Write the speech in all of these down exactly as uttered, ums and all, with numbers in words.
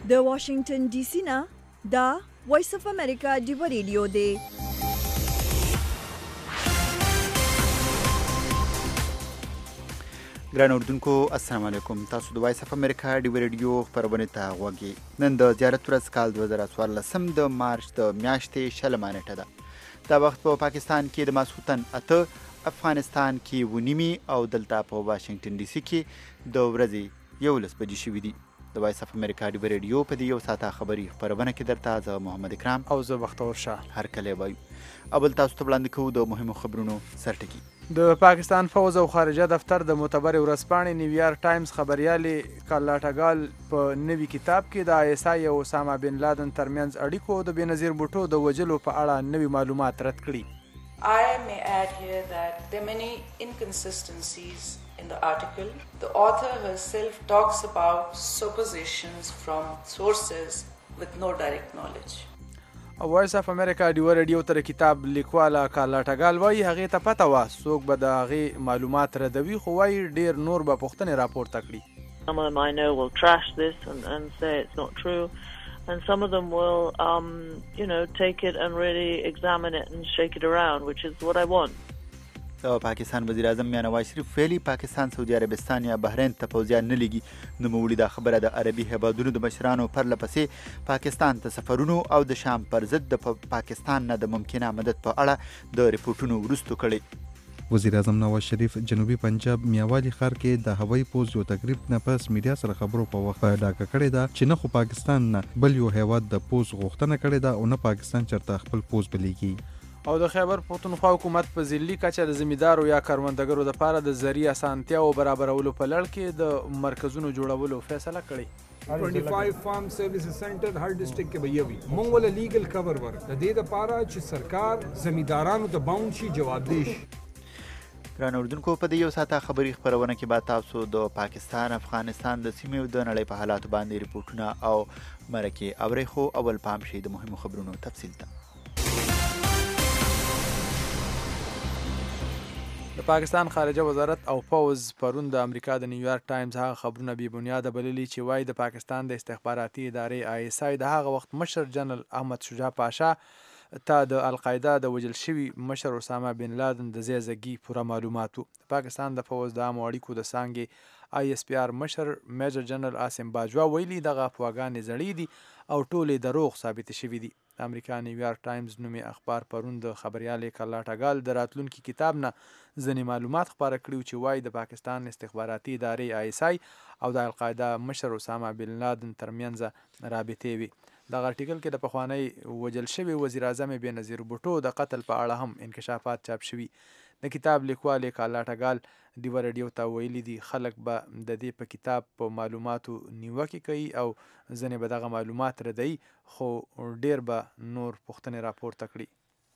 د واشنگټن ډي سي نه دا وایس اف امریکا ډیو ریډیو دی. ګران اردوونکو السلام علیکم. تاسو د وایس اف امریکا ډیو ریډیو خپرونې ته غوږ. نن د زیارت ورځ کال دوه زره څوارلسم د مارچ د میاشتې شلمه نیټه ده. دا وخت په پاکستان کې د ماسخوتن اته، افغانستان کې اوه نیمې او دلته په واشنگټن ډي سي کې د ورځې یولس بجې شوي دي. د وایس اف امریکا ډیو ریډیو په دې یو ساعته خبري خپرونه کې درته زه محمد اکرام او زه بختور شاه هرکلی وایو. اول تاسو ته وړاندې کوو د مهمو خبرونو سرټکي. د پاکستان فوز او خارجه دفتر د معتبرې ورځپاڼې نیویارک ټایمز خبریالې کالاټګال په نوي کتاب کې د آی اس آی او اسامه بن لادن ترمنځ اړیکو د بېنظیر بوټو د وژلو په اړه نوي معلومات رد کړي. I may add here that there are many inconsistencies in the article. The author herself talks about suppositions from sources with no direct knowledge. وایس اف امریکا ډیو ریډیو ته کتاب لیکواله کالاټګال وایي هغې ته پته وه څوک به د هغې معلومات ردوي، خو وایي ډېر نور به پوښتنې راپورته کړي. Some of them I know will trash this and, and say it's not true. And some of them will, um, you know, take it and really examine it and shake it around, which is what I want. د پاکستان وزیر اعظم میاں نواز شریف ویلي پاکستان سعودي عربستان یا بحرین ته پوځیان نه لیږي. نوموړي دا خبره د عربي هیوادونو د مشرانو پرله پسې پاکستان ته سفرونو او د شام پر ضد د پاکستان نه د ممکنه مدد په اړه د ریپورټونو وروستو کړې. وزیر اعظم نواز شریف جنوبي پنجاب میاوالی ښار کې د هوایي پوځ یو تقریب نه پس میډیا سره خبرو په وخت ډاګه کړې ده چې نه خو پاکستان نه بل یو هیواد د پوځ غوښتنه کړې ده او نه پاکستان چېرته خپل پوځ بلیږي. او د خیبر پښتونخوا حکومت په ضلعي کچه د زمیندارو یا کروندګرو دپاره د زرعي اسانتیاو برابرولو په لړ کې د مرکزونو جوړولو فیصله کړې. پنځه فارم سرویس سنټر هر ډسټرکټ کې به یوي. مونږ ول لیګل کور ورک د دې لپاره چې سرکار زمیندارانو ته باوند شي جوابدeh شي. ګران اردوونکو په دې یو ساعته خبري خپرونه کې به تاسو د پاکستان، افغانستان د سیمې او د نړۍ په حالاتو باندې ریپورټونه او مرکې اورئ. خو اول پام شي د مهمو خبرونو تفصیل ته. د پاکستان خارجه وزارت او پوز پرون د امریکا د نیویارک ټایمز هغه خبرونه بې بنیاده بللي چې وایي د پاکستان د استخباراتي ادارې آی اس آی د هغه وخت مشر جنرال احمد شجاع پاشا ته د القاعده د وژل شوي مشر اسامه بن لادن د ځای ځګي پوره معلوماتو. پاکستان د پوز د عامو اړیکو د څانګې آی اس پی آر مشر میجر جنرال عاصم باجوا ویلي دغه افواګانې زړې دي او ټولې دروغ ثابتې شوي دي. د امریکا نیویارک ټایمز نومي اخبار پرون د خبریالې کالاټګال د راتلونکي کتاب نه ځینې معلومات خپاره کړي چې وایي د پاکستان استخباراتي ادارې آی اس آی او د القاعده مشر اسامه بن لادن ترمنځ رابطې وي. دغه ارټیکل کې د پخوانی وژل شوي وزیر اعظم بېنظیر بوټو د قتل په اړه هم انکشافات چاپ شوي. د کتاب لیکوالې کالاټګال ډیو ریډیو ته ویلي دي خلک به د دې په کتاب په معلوماتو نیوکې کوي او ځینې به دغه معلومات ردوي، خو ډیر به نور پوښتنې راپورته کړي.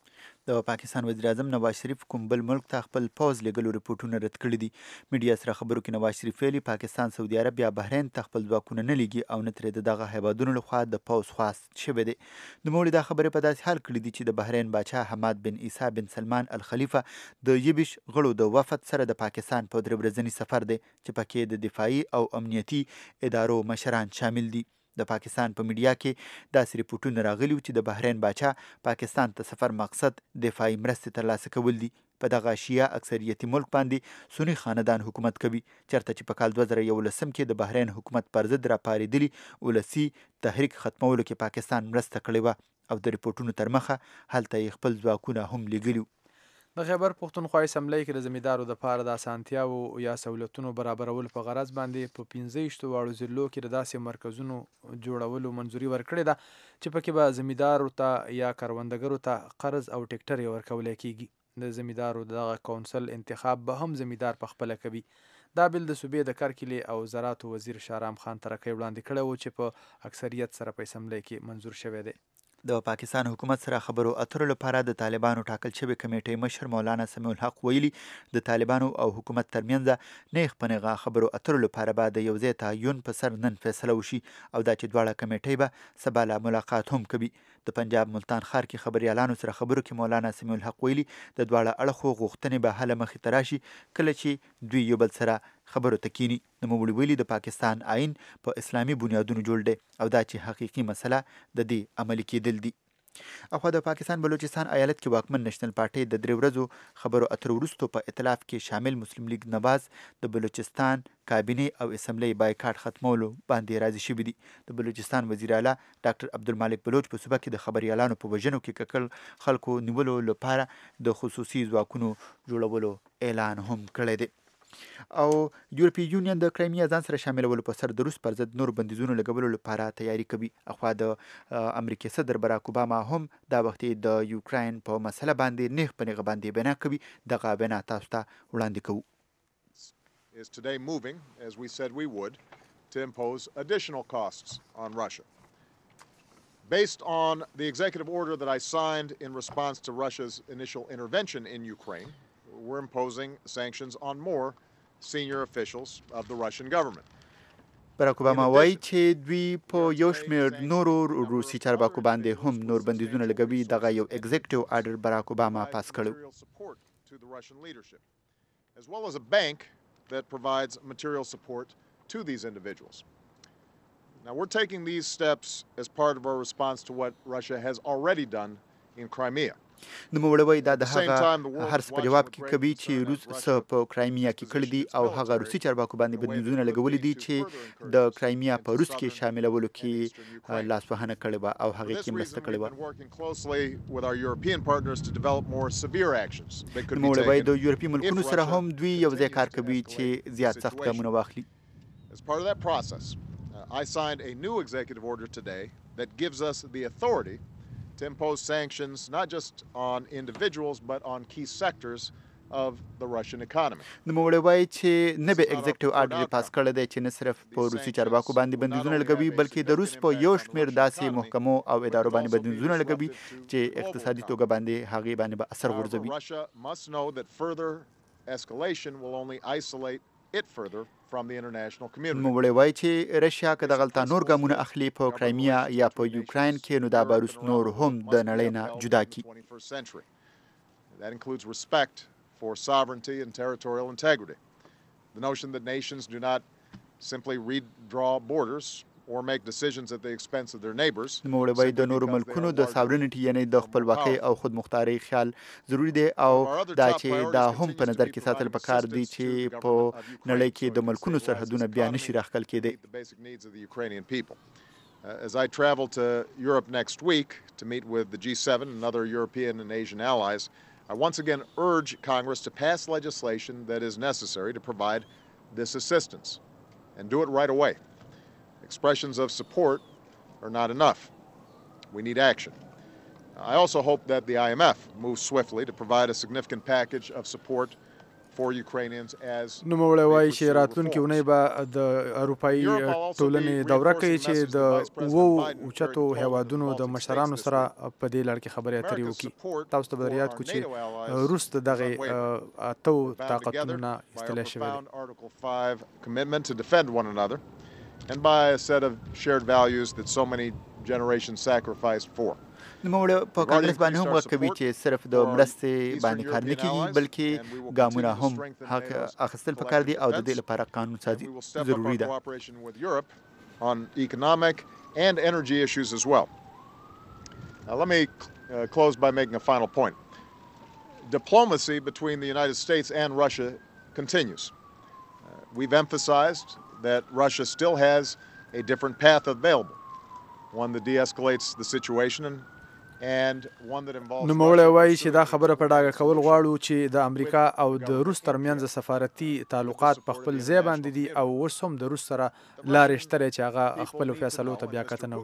د پاکستان وزیر اعظم نواز شریف کوم بل ملک ته خپل پوځ لېږلو ریپورټونه رد کړي دي. میډیا سره خبرو کې نواز شریف ویلي پاکستان سعودي عرب یا بحرین ته خپل ځواکونه نه لیږي او نه ترې د دغه هیوادونو لخوا د پوځ خواست شوی دی. نوموړي دا خبرې په داسې حال کړي دي چې د بحرین باچا حماد بن عیسی بن سلمان الخلیفه د یویش غړو د وفد سره د پاکستان په درې ورځني سفر دی چې پکې د دفاعي او امنیتي ادارو مشران شامل دي. د پاکستان په میډیا کې داسې ریپورټونه راغلي وو چې د بحرین باچا پاکستان ته سفر مقصد دفاعي مرستې ترلاسه کول دي. په دغه شیعه اکثریتي ملک باندې سني خاندان حکومت کوي، چېرته چې په کال دوه زره یولسم کې د بحرین حکومت پر ضد راپارېدلي ولسي تحریک ختمولو کې پاکستان مرسته کړې وه او د ریپورټونو تر مخه هلته یې خپل ځواکونه هم لیږلي. د خیبر پښتونخوا اسمبلی کې د زمیندارو دپاره د اسانتیاو یا سهولتونو برابرولو په غرض باندې په پنځه ویشتو واړو ضلعو کې د داسې مرکزونو جوړولو منظوري ورکړې ده چې پکې به زمیندارو ته یا کروندګرو ته قرض او ټیکټرې ورکولی کیږي. د زمیندارو دغه کونسل انتخاب به هم زمیندار پخپله کوي. دا بل د صوبې د کرکلې او زراعتو وزیر شهرام خان ترکی وړاندې کړی و چې په اکثریت سره په اسمبلی کې منظور شوی دی. د پاکستان حکومت سره خبرو اترو لپاره د طالبانو ټاکل شوی کمیټې مشر مولانا سمیع الحق ویلي د طالبانو او حکومت ترمنځ نیغ په نیغه خبرو اترو لپاره به د یو ځای تعین په سر نن فیصله وشي او دا چې دواړه کمیټې به سبا له ملاقات هم کوي. د پنجاب ملتان ښار کې خبریالانو سره خبرو کې مولانا سمیع الحق ویلي د دواړه اړخو غوښتنې به هله مخې ته راشي کله چې دوی یو بل سره خبرو ته کینی. نوموړي ویلي د پاکستان آئین په اسلامي بنیادونو جوړ دی او دا چې حقیقي مسله د دې عملي کېدل دي. اخوا د پاکستان بلوچستان ایالت کې واکمن نېشنل پارټۍ د درې ورځو خبرو اترو وروسته په ائتلاف کې شامل مسلم لیگ نواز د بلوچستان کابینې او اسمبلی بایکاټ ختمولو باندې راضي شوي دي. د بلوچستان وزیر اعلی ډاکټر عبدالمالک بلوچ په صوبه کې د خبریالانو په وژنو کې ککړ خلکو نیولو لپاره د خصوصي ځواکونو جوړولو اعلان هم کړی دی. او یورپی یونین د کرایمیا ځان سره شاملولو په سر د روس پر ضد نور بندیزونو لګولو لپاره تیاری کوي. اخوا د امریکا صدر براک اوباما هم دا وخت د یوکراین په مسله باندې نیغ په نیغه باندې بنا کوي. دغه بنا تاسو ته وړاندې کوو. is today moving, as we said we would, to impose additional costs on Russia. Based on the executive order that I signed in response to Russia's initial intervention in Ukraine, we're imposing sanctions on more senior officials of the Russian government. براک اوباما وایي چې دوی په یو شمېر نورو روسي چارواکو باندې هم نور بندیزونه لګوي. دغه یو ایگزیکټیو آرډر براک اوباما پاس کړی. As well as a bank that provides material support to these individuals. Now we're taking these steps as part of our response to what Russia has already done in Crimea. نوموړی وایي دا د هغه هر څه په جواب کې کوي چې روس څه په کرایمیا کې کړي دي او هغه روسي چارواکو باندې بندیزونه لګولي دي چې د کرایمیا په روس کې شاملولو کې لاسوهنه کړې وه او هغې کې مرسته کړې وه. نوموړی وایي د یورپي ملکونو سره هم دوی یو ځای کار کوي چې زیات سخت ګامونه واخلي. As part of that process, uh, I signed a new executive order today that gives us the authority to impose sanctions not just on individuals but on key sectors of the Russian economy. نوموړی وایي چې نوی ایگزیکټیو آرډر یې پاس کړی دی چې نه صرف په روسي چارواکو باندې بندیزونه لګوي بلکې د روس په یو شمېر داسې محکمو او ادارو باندې بندیزونه لګوي چې اقتصادي توګه باندې هغې باندې به اثر غورځوي. Russia must know that further escalation will only isolate it further from the international community. نوموړی وایي چې رشیا که د غلطه نور ګامونه اخلي په کرایمیا یا په یوکراین کې نو دا به روس نور هم د نړۍ نه جدا کړي. That includes respect for sovereignty and territorial integrity. The notion that nations do not simply redraw borders or make decisions at the expense of their neighbors. نوموړی وایي د نورو ملکونو د ساورنټي یعنی د خپلواکۍ او خودمختارۍ خیال ضروري دی او دا چې دا هم په نظر کې ساتل پکار دی چې په نړۍ کې د ملکونو سرحدونه بیا نشي راښکل کېدی. Uh, as I travel to Europe next week to meet with the G seven and other European and Asian allies, I once again urge Congress to pass legislation that is necessary to provide this assistance and do it right away. Expressions of support are not enough. We need action. I also hope that the I M F moves swiftly to provide a significant package of support for Ukrainians as نوموړی وایي چې راتلونکې اونۍ به د اروپایي ټولنې دوره کوي چې د اوو اوچتو هیوادونو د مشرانو سره په دې لړ کې خبرې اترې وکړي. تاسو ته به در یاد کړو چې روس د دغې اتو طاقتونو نه ایستلی شوی دی. Commitment to defend one another and by a set of shared values that so many generations sacrificed for. نوموړی په کانګرس باندې هم غږ کوي چې صرف د مرستې باندې کار نه کېږي بلکې ګامونه هم حق اخیستل پکار دي او د دې لپاره قانون سازي ضروري ده. On economic and energy issues as well. Now let me uh, close by making a final point. Diplomacy between the United States and Russia continues. Uh, we've emphasized that Russia still has a different path available, one that de-escalates the situation and نوموړی وایي چې دا خبره په ډاګه کول غواړو چې د امریکا او د روس ترمنځ سفارتي تعلقات په خپل ځای باندې دي او اوس هم د روس سره لارې شته چې هغه خپلو فیصلو ته بیا کتنه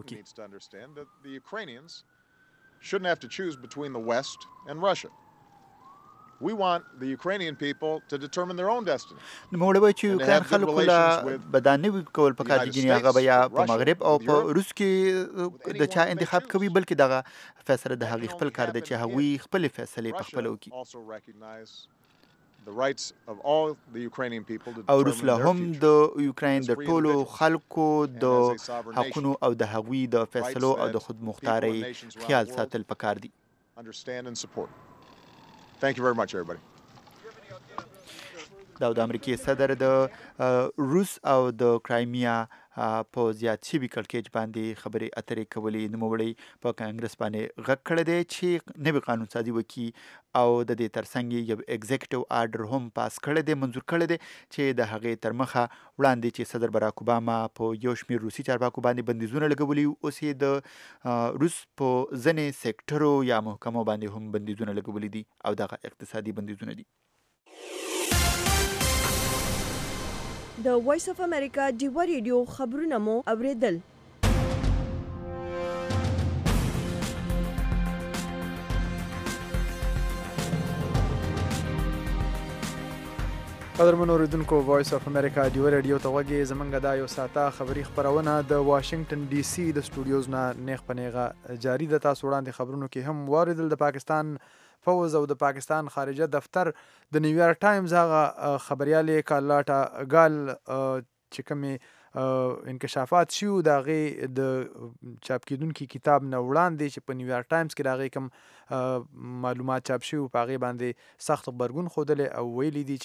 وکړي. Shouldn't have to choose between the West and Russia. We want the Ukrainian people to determine their own destiny. نوموړی وایي چې یوکراین خلکو له به دا نه وي کول پکار چې ګینې هغه به یا په مغرب او په روس کې د چا انتخاب کوي بلکې دغه فیصله د هغوی خپل کار دی چې هغوی خپلې فیصلې په خپله وکړي. او روس له هم د یوکراین د ټولو خلکو د حقونو او د هغوی د فیصلو او د خودمختارۍ خیال ساتل پکار دي. Understand and support. Thank you very much, everybody. دا د امریکای صدر د روس او د کرایمیا په زیات شوي کړکېچ باندې خبرې اترې کولې. نوموړی په کانګرس باندې غږ کړی دی چې نوي قانون سازي وکړي او د دې ترڅنګ یو ایگزیکټیو آرډر هم پاس کړی دی، منظور کړی دی چې د هغې تر مخه وړاندې چې صدر براک اوباما په یو شمېر روسي چارواکو باندې بندیزونه لګولي، اوس یې د روس په ځینې سیکټرو یا محکمو باندې هم بندیزونه لګولي دي او دغه اقتصادي بندیزونه دي. د وایس اف امریکا ډیوه ریډیو خبرونه مو اوریدل. قدرمنو اوریدونکو، وایس اف امریکا ډیوه ریډیو ته غوږ زمونږ دا یو ساعته خبري خپرونه د واشنگټن ډي سي د سټوډیوز نه نیغ په نیغه جاري ده. تاسو وړاندې خبرونو کې هم واوریدل د پاکستان پوز او د پاکستان خارجه دفتر د نیویارک ټایمز هغه خبریالې کارلاټا ګال چې کومې انکشافات شو د هغې د چاپ کیدونکي کتاب نه وړاندې چې په نیویارک ټایمز کې د هغې کوم معلومات چاپ شوي په هغې باندې سخت غبرګون ښودلی او ویلي دي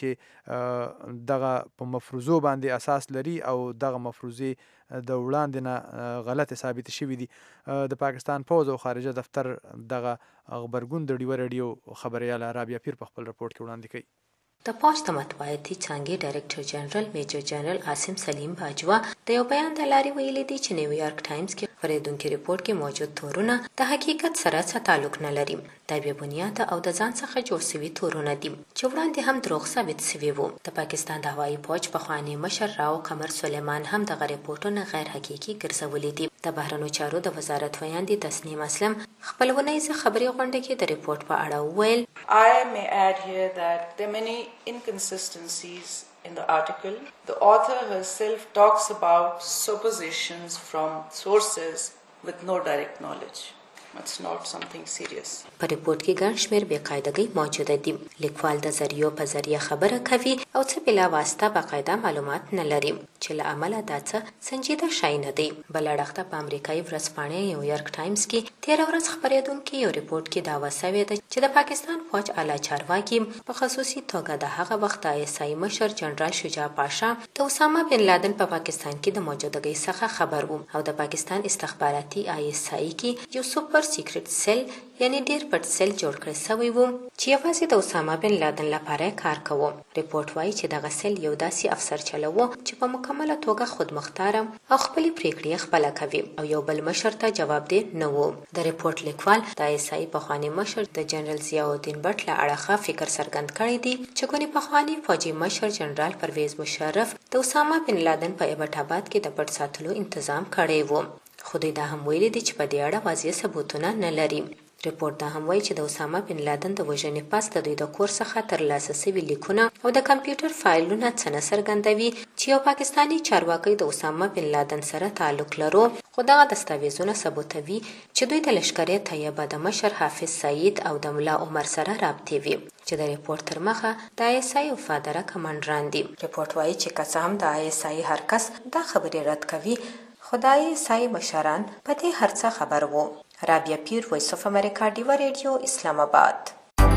چې دغه په مفروضو باندې اساس لري او دغه مفروضې د وړاندې نه غلطې ثابتې شوي دي. د پاکستان پوز او خارجه دفتر دغه غبرګون د ډیوه ریډیو خبریاله رابعه پیر په خپل رپورټ کې وړاندې کوي. د پوج د مطبوعاتي څانګې ډایرکټر جنرال میجر جنرال عاصم سلیم باجوا د یو بیان د لارې ویلي دي چې نیویارک ټایمز کې خپرېدونکي ریپورټ کې موجود تورونه د حقیقت سره څه تعلق نه لري. دا بې بنیاده او د ځان څخه جوړ شوي تورونه دي چې وړاندې هم دروغ ثابت شوي وو. د پاکستان د هوایي پوج پخوانی مشر راو قمر سلیمان هم دغه ریپورټونه غیر حقیقي ګرځولي دي. د بهرنیو چارو د وزارت ویاندې تسنیم اسلم خپل ونیزه خبري غونډه کې د ریپورټ په اړه وویل. I may add here that there are many inconsistencies in the article. The author herself talks about suppositions from sources with no direct knowledge. It's not something serious. په ریپورټ کې ګڼ شمېر بې قاعدګۍ موجوده دي. لیکوال د ذریعو په ذریعه خبره کوي او څه بلا واسطه باقاعده معلومات نه لري چې له امله دا څه سنجیده شی نه دی. بل اړخ ته په امریکایي ورځپاڼې نیویارک ټایمز کې تېره ورځ خپرېدونکي یو ریپورټ کې دعوه سوې ده چې د پاکستان فوج اعلی چارواکي په خصوصي توګه د هغه وخت د آی اس آی مشر جنرال شجاع پاشا د اسامه بن لادن په پاکستان کې د موجودګۍ څخه خبر وو او د پاکستان استخباراتي آی اس آی کې یو سوپر سیکرټ سیل یعنی ډیر پټ سیل جوړ کړی شوی و چې یوازې د اسامه بن لادن لپاره کار کوو. ریپورټ وایي چې دغه سیل یو داسې افسر چلوو چې په مکمله توګه خودمختار او خپلې پریکړې خپله کوي او یو بل مشر ته جواب دی نه و. د ریپورټ لیکوال د آی اس آی پخوانی مشر د جنرال ضیاء الدین بټ له اړخه فکر څرګند کړی دی چې ګونې پخوانی فوجي مشر جنرال پرویز مشرف د اسامه بن لادن په ایبټ آباد کې د پټ ساتلو تنظیم کړی و. خو دوی دا هم ویلي دي چې په دې اړه واضح ثبوتونه نه لري. ریپورټ دا هم وایي چې د اسامه بن لادن د وژنې پس د دوی د کور څخه ترلاسه شوي لیکونه او د کمپیوټر فایلونه څه نه څرګندوي چې یو پاکستاني چارواکی د اسامه بن لادن سره تعلق لرو. خو دغه دستاویزونه ثبوتوي چې دوی د لشکرې طیبه د مشر حافظ سعید او د ملا عمر سره رابطې وي چې د ریپورټ تر مخه د آی اس آی وفاداره کمانډران دي. ریپورټ وایي چې که څه هم د آی اس آی هر کس دا خبرې رد کوي خدای سای مشران په دې هر څه خبر وو. رابعه پیر، وایس اف امریکا ډیوه ریډیو، اسلام آباد.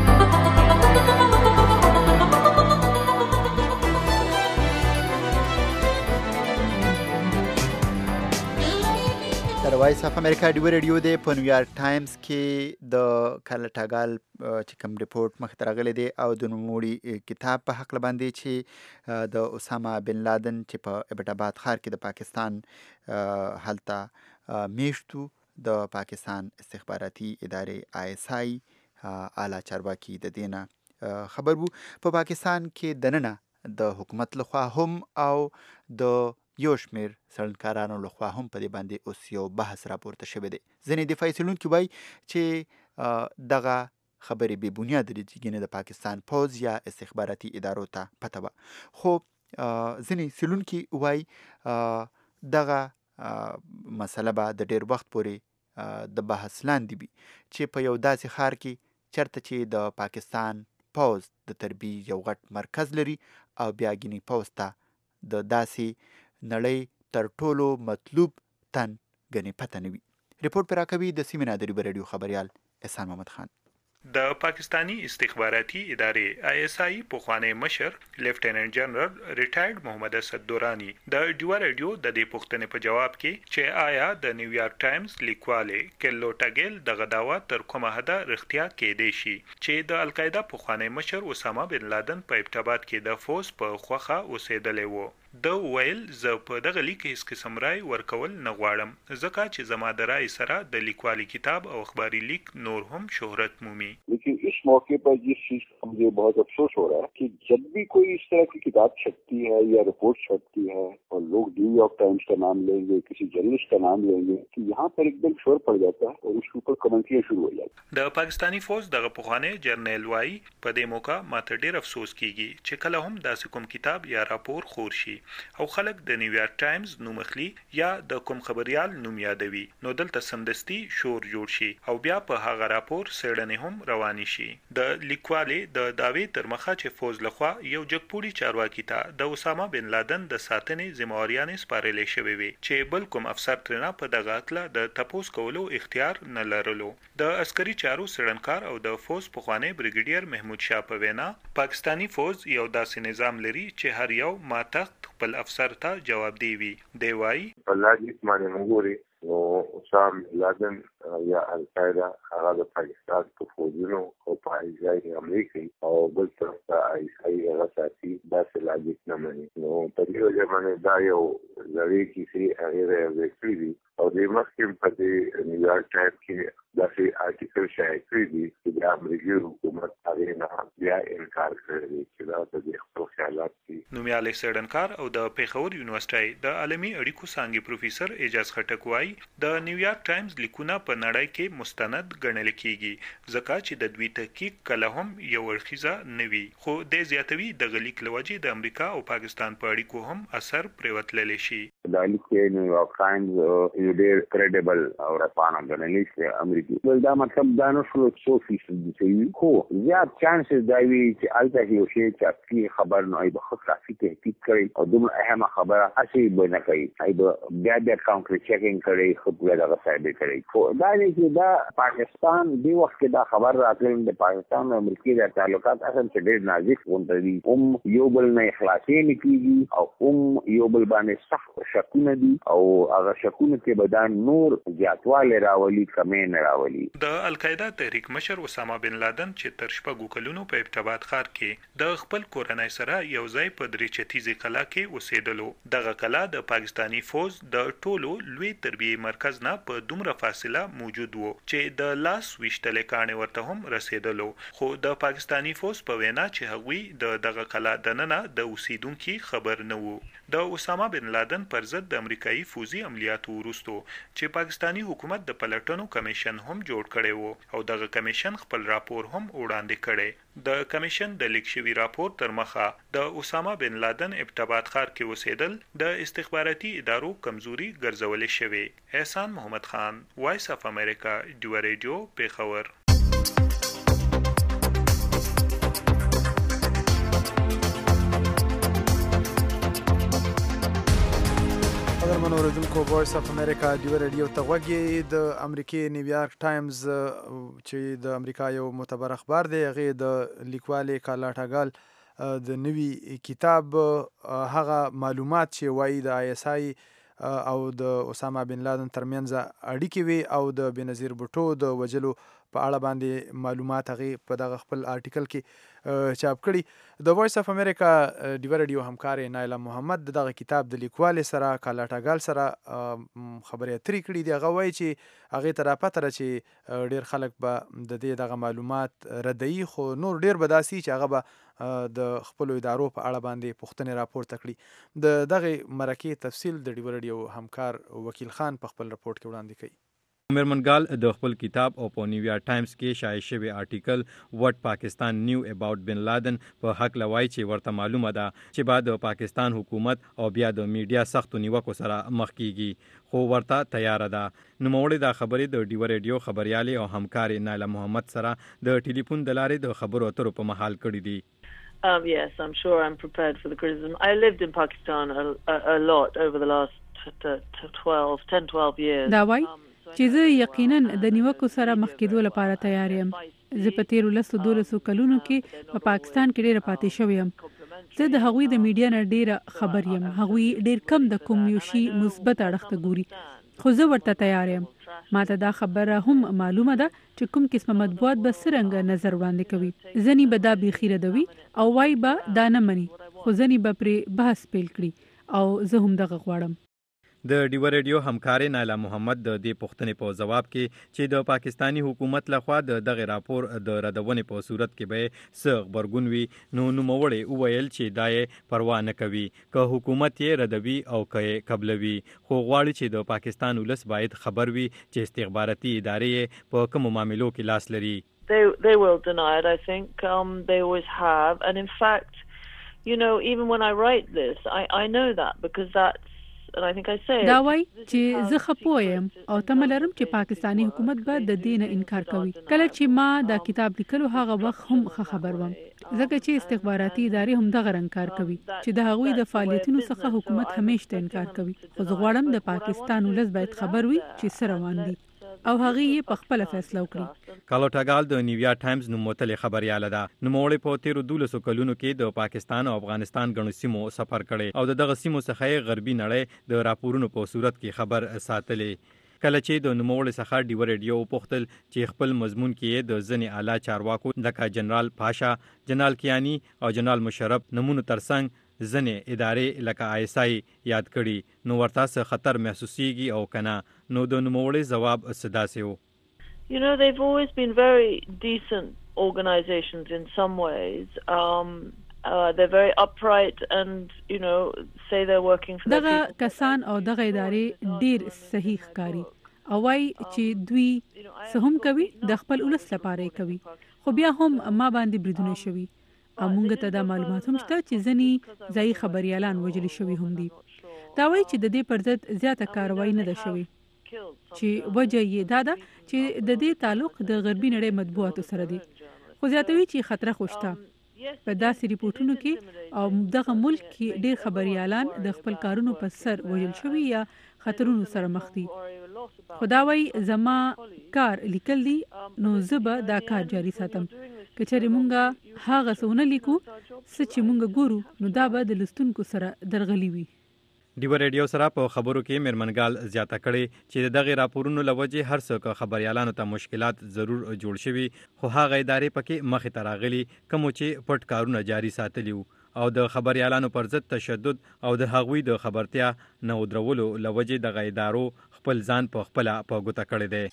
د وایس اف امریکا ډیوه ریډیو دی په نیویارک ټایمز کې د کارلاټا ګال چې کوم ریپورټ مخې ته راغلی دی او د نوموړي کتاب په هکله باندې چې د اسامه بن لادن چې په ایبټ آباد ښار کې د پاکستان هلته میشتو د پاکستان استخباراتي ادارې آی اس آی اعلی چارواکي د دې نه خبر وو. په پاکستان کې دننه د حکومت لخوا هم او د یو شمېر څېړنکارانو لخوا هم په دې باندې اوس یو بحث راپورته شوی دی. ځینې دفاعي څېړونکي وایي چې دغه خبرې بې بنیاده دي چې ګینې د پاکستان پوځ یا استخباراتي ادارو ته پته وه. خو ځینې څېړونکي وایي دغه مسله به د ډېر وخت پورې د بحث لاندې وي چې په یو داسې ښار کې چېرته چې د پاکستان پوځ د تربیې یو غټ مرکز لري او بیا ګینې پوځ ته د داسې نړۍ تر ټولو مطلوب تن ګنې پته نه وي. ریپورټ پر راکوي د سیمې نه د ډیوه ریډیو خبریال احسان محمد خان. د پاکستانی استخباراتي ادارې آی اس آی پخوانی مشر لیفټیننټ جنرال ریټایرډ محمد اسد دورانی د ډیوا رادیو د دې پوښتنې په جواب کې چې آیا د نیویارک ټایمز لیکواله کلو ټاګل د غداوا تر کومه حده رښتیا کېدې شي چې د القاعده پخوانی مشر اسامه بن لادن په ابتابات کې د فوز په خوخه اوسېدلی وو. د ویل زه په دغه لیک هیڅ قسم رای ورکول نه غواړم ځکه چې زما د رای سره د لیکوالي کتاب او اخباری لیک نور هم شهرت مومي. लेकिन इस मौके पर जिस चीज का मुझे बहुत अफसोस हो रहा है कि जब भी कोई इस तरह की किताब छपती है या रिपोर्ट छपती है और लोग न्यूयॉर्क टाइम्स का नाम लेंगे, किसी जर्नलिस्ट का नाम लेंगे, तो यहाँ पर एकदम शोर पड़ जाता है और उसके ऊपर कमेंट्रियां शुरू हो जाती है. د پاکستانی فوج دغه پخوانی جرنیل وای په دې موقع ماته ډیر افسوس کیږي چې کله هم داسې کوم کتاب یا راپور خور شي او خلک د نیویارک ټایمز نوم اخلي یا د کوم خبريال نوم یادوي نو دلته سمدستي شور جوړ شي او بیا په هغه راپور سړنې هم رواني شي. د لیکوالې د داوی تر مخه چې فوج لخوا یو جګپوړي چارواکي ته د اسامه بن لادن د ساتنې ذمہواریانې سپارلې شوې وي چې بل کوم افسر ترنه په دغه اطلاع د تپوس کولو اختیار نه لرلو. د عسکري چارو سړنکار او د فوج پخوانی بریګیډیر محمود شاه په وینا پاکستانی فوج یو داسې نظام لري چې هر یو ماتخت خپل افسر ته جواب دی وي. دی وایي الله دې معنی وګوري نو اسامه بن لادن یا القاعده هغه د پاکستان په فوجونو او په ځای امریکا او بل طرف ته آی اس آی هغه ساتي دا څه لاګیک نه مني. نو په دې وجه باندې دا یو ځای کې هغه وکړي او د مخکې په دې نیویارک ټایمز کې داسې آرټیکل شایع کړی دی چې د امریکایي حکومت هغه نه بیا انکار کړی چې دا د خپل خیالات دي. نومیالي سړنکار او د پیښور یونیورسيټي د عالمي اړیکو څانګې پروفیسور اعجاز خټک وایي د نیویارک ټایمز لیکونه په نړۍ کې مستند ګڼل کیږي ځکه چې د دوی تحقیق کله هم یو اړخیزه نه وي خو د زیاتوي د غلیک لوجې د امریکا او پاکستان په اړیکو هم اثر پریوتللی شي. د لیکي نیویارک ټایمز یو ډېر کریډیبل او رپانه ګڼل شي امریکا. بل دا مطلب دا نه شو څو فیصد دي خو زیات چانسز دا وی چې الته یو شی چې خبر نه ای به کافي تحقیق کوي او دومره اهمه خبره اسی به نه کوي ای به بیا بیا کاونټر چیکینګ کوي خو بیا دا ثابت کوي. خو دا نه چې دا پاکستان دی وخت کې دا خبر راتلل د پاکستان او امریکا د تعلقات اصل څه ډېر نازک وونته دي هم یو بل نه اخلاصي نه کیږي او هم یو بل باندې سخت شکونه دي او هغه شکونه کې بدن نور زیاتواله راولي کمې نه راولي. د القاعده تحریک مشر اسامه بن لادن چې تر شپږو کلونو په ابتابات ښار کې د خپل کورنۍ سره یو ځای په درې چتیزي قلا کې اوسېدلو. دغه قلا د پاکستانی فوج د ټولو لوی تربیه مرکز نه په دومره فاصله موجود وو چې د لاس وشتلې کانې ورته هم رسیدلو خو د پاکستانی فوج په وینا چې هغوی د دغه قلا دننه د اوسیدونکو خبر نه وو. د اسامه بن لادن پر ضد د امریکایي فوزي عملیاتو وروسته چې پاکستانی حکومت د پلټنو کمیشن هم جوړ کړی وو او دغه کمیشن خپل راپور هم وړاندې کړی. د کمیشن د لیک شوی راپور تر مخه د اسامه بن لادن ابتابات ښار کې اوسېدل د استخباراتي ادارو کمزوري ګرځولې شوی. احسان محمد خان، وایس اف امریکا، ډیوا ریډیو، پیښور. قدرمن اوریدونکو، وایس اف امریکا ډیوا ریډیو ته غوږی. د امریکای نیویارک ټایمز چې د امریکا یو معتبر اخبار دی هغه د لیکوالې کالا ټاګال د نوي کتاب هغه معلومات چې وایي د آی اس آی او د اسامه بن لادن ترمنځ اړیکې وي او د بنظیر بوټو د وجلو په اړه باندې معلومات هغه په دغه خپل آرټیکل کې چاپ کړي. د وایس اف امریکا ډیوا ریډیو همکار نایلا محمد دغه کتاب د لیکوال سره کالا ټاګال سره خبرې اترې کړي دي. هغه وایي چې هغه ته راپته چې ډیر خلک به د دې دغه معلومات ردوي خو نور ډیر به داسي چې هغه به د خپل ادارو په اړه باندې پوښتنې راپورته کړي. د دغه مرکې تفصیل د ډیوا ریډیو همکار وکیل خان په خپل رپورت کې وړاندې کوي. میرمنګال د خپل کتاب او په نیویارک ټایمز کې شایع شوی آرټیکل وات پاکستان نیو اباوت بن لادن په حق لوای چې ورته معلومه ده چې بعد د پاکستان حکومت او بیا د میډیا سختو نیوکو سره مخ کیږي خو ورته تیار ده. نوموړي دا خبرې د ډیوا ریډیو خبريالي او همکار نایلا محمد سره د ټلیفون د لارې د خبرو اترو په محل کړي دي. Um, yes, I'm sure I'm prepared for the criticism. I lived in Pakistan a, a, a lot over the last twelve, ten, twelve years. دا وای چې زه یقینا د نیوکو سره مخ کېدو لپاره تیار یم. زه په تیرو لسو دولسو کلونو کې په پاکستان کې ډیره پاتې شوې یم. زه د هغوی د میډیا نه ډیره خبر یم. هغوی ډیر کم د کوم یو شي مثبت اړخ ته ګوري، خو زه ورته تیار یم. ماته دا خبره هم معلومه ده چې کوم قسمه مطبوعات به څرنګه نظر وړاندې کوي. ځینې به دا بیخي ردوي او وایي به دا نه مني، خو ځینې به پرې بحث پیل کړي او زه هم دغه غواړم. د ډیو ریډیو همکارې نایلا محمد د دې پوښتنې په جواب کې چې د پاکستانی حکومت لخوا د دغه راپور د ردونې په صورت کې به څه غبرګون وي، نو نوموړی وویل چې دا یې پروا نه کوي که حکومت یې ردوي او که یې قبلوي، خو غواړي چې د پاکستان ولس باید خبر وي چې استخباراتي ادارې په کومو معاملو کې لاس لري. They, they will deny it, I think. Um, they always have. And in fact, you know, even when I write this, I, I know that because that's دا وای چې زه خپه یم او تمه لرم چې پاکستانی حکومت به د دې نه انکار کوي. کله چې ما دا کتاب لیکلو هغه وخت هم خبر وم، ځکه چې استخباراتي ادارې هم دغه انکار کوي چې د هغوی د فعالیتونو څخه حکومت همیشه انکار کوي. خو زه غواړم د پاکستان ولس باید خبر وي چې څه روان دي او هغه یې په خپل فیصله وکړي. کالوټاګال د نیویارک ټایمز نوموتلې خبرياله ده. نوموړی په تیرو دولسو کلونو کې د پاکستان او افغانستان غنو سیمو سفر کړي او دغه سیمو څخه غربي نړۍ د راپورونو په صورت کې خبر ساتلې. کله چې د نوموړي څخه ډیو ریډیو پوښتل چې خپل مضمون کې د ځنې اعلی چارواکو لکه جنرال پاشا، جنرال کیانی او جنرال مشرف نمونه ترڅنګ ځنې ادارې لکه آی ایس آی یاد کړي، نو ورته څه خطر محسوسیږي او کنه، نو د نوموړي جواب صداسه و. You know, they've always been very decent organizations in some ways. Um, uh, they're very upright and, you know, say they're working for دغه کسان او دغه ادارې ډیر صحیح ښکاري او وايي چې دوی څه هم کوي د خپل ولس لپاره کوي، خو بیا هم ما باندې بریدونه شوي او موږ ته دا معلومات هم شته چې ځینې ځایي خبريالان وژل شوي هم دي. دا وایي چې د دې پر ضد زیاته کاروایی نه ده شوې، چې وجه یې دا ده چې د دې تعلق د غربي نړۍ مطبوعاتو سره دی. خو زیاتوي چې خطر خوشته په داسې ریپورتونو کې او دغه ملک کې ډېر خبريالان د خپل کارونو په سر وژل شوي یا خطرونو سره مخ دي. خو دا وایي زما کار لیکل دي، نو زه به دا کار جاري ساتم. که چېرې مونږ هغه څه ونه لیکو څه چې مونږ ګورو، نو دا به د لوستونکو سره درغلي وي. ډیو ریډیو سره په خبرو کې میرمنګال زیاته کړي چې دغه راپورونو لوجه هر څوک خبريالانو ته مشکلات ضرور جوړ شوي، خو هغه ادارې پکې مخې ته راغلي کوم چې پټ کارونه جاري ساتلی او د خبريالانو پر ضد تشدد او د هغوی د خبرتیا نه ودرولو لوجه دغه ادارو خپل ځان په خپل په ګوته کړی دی.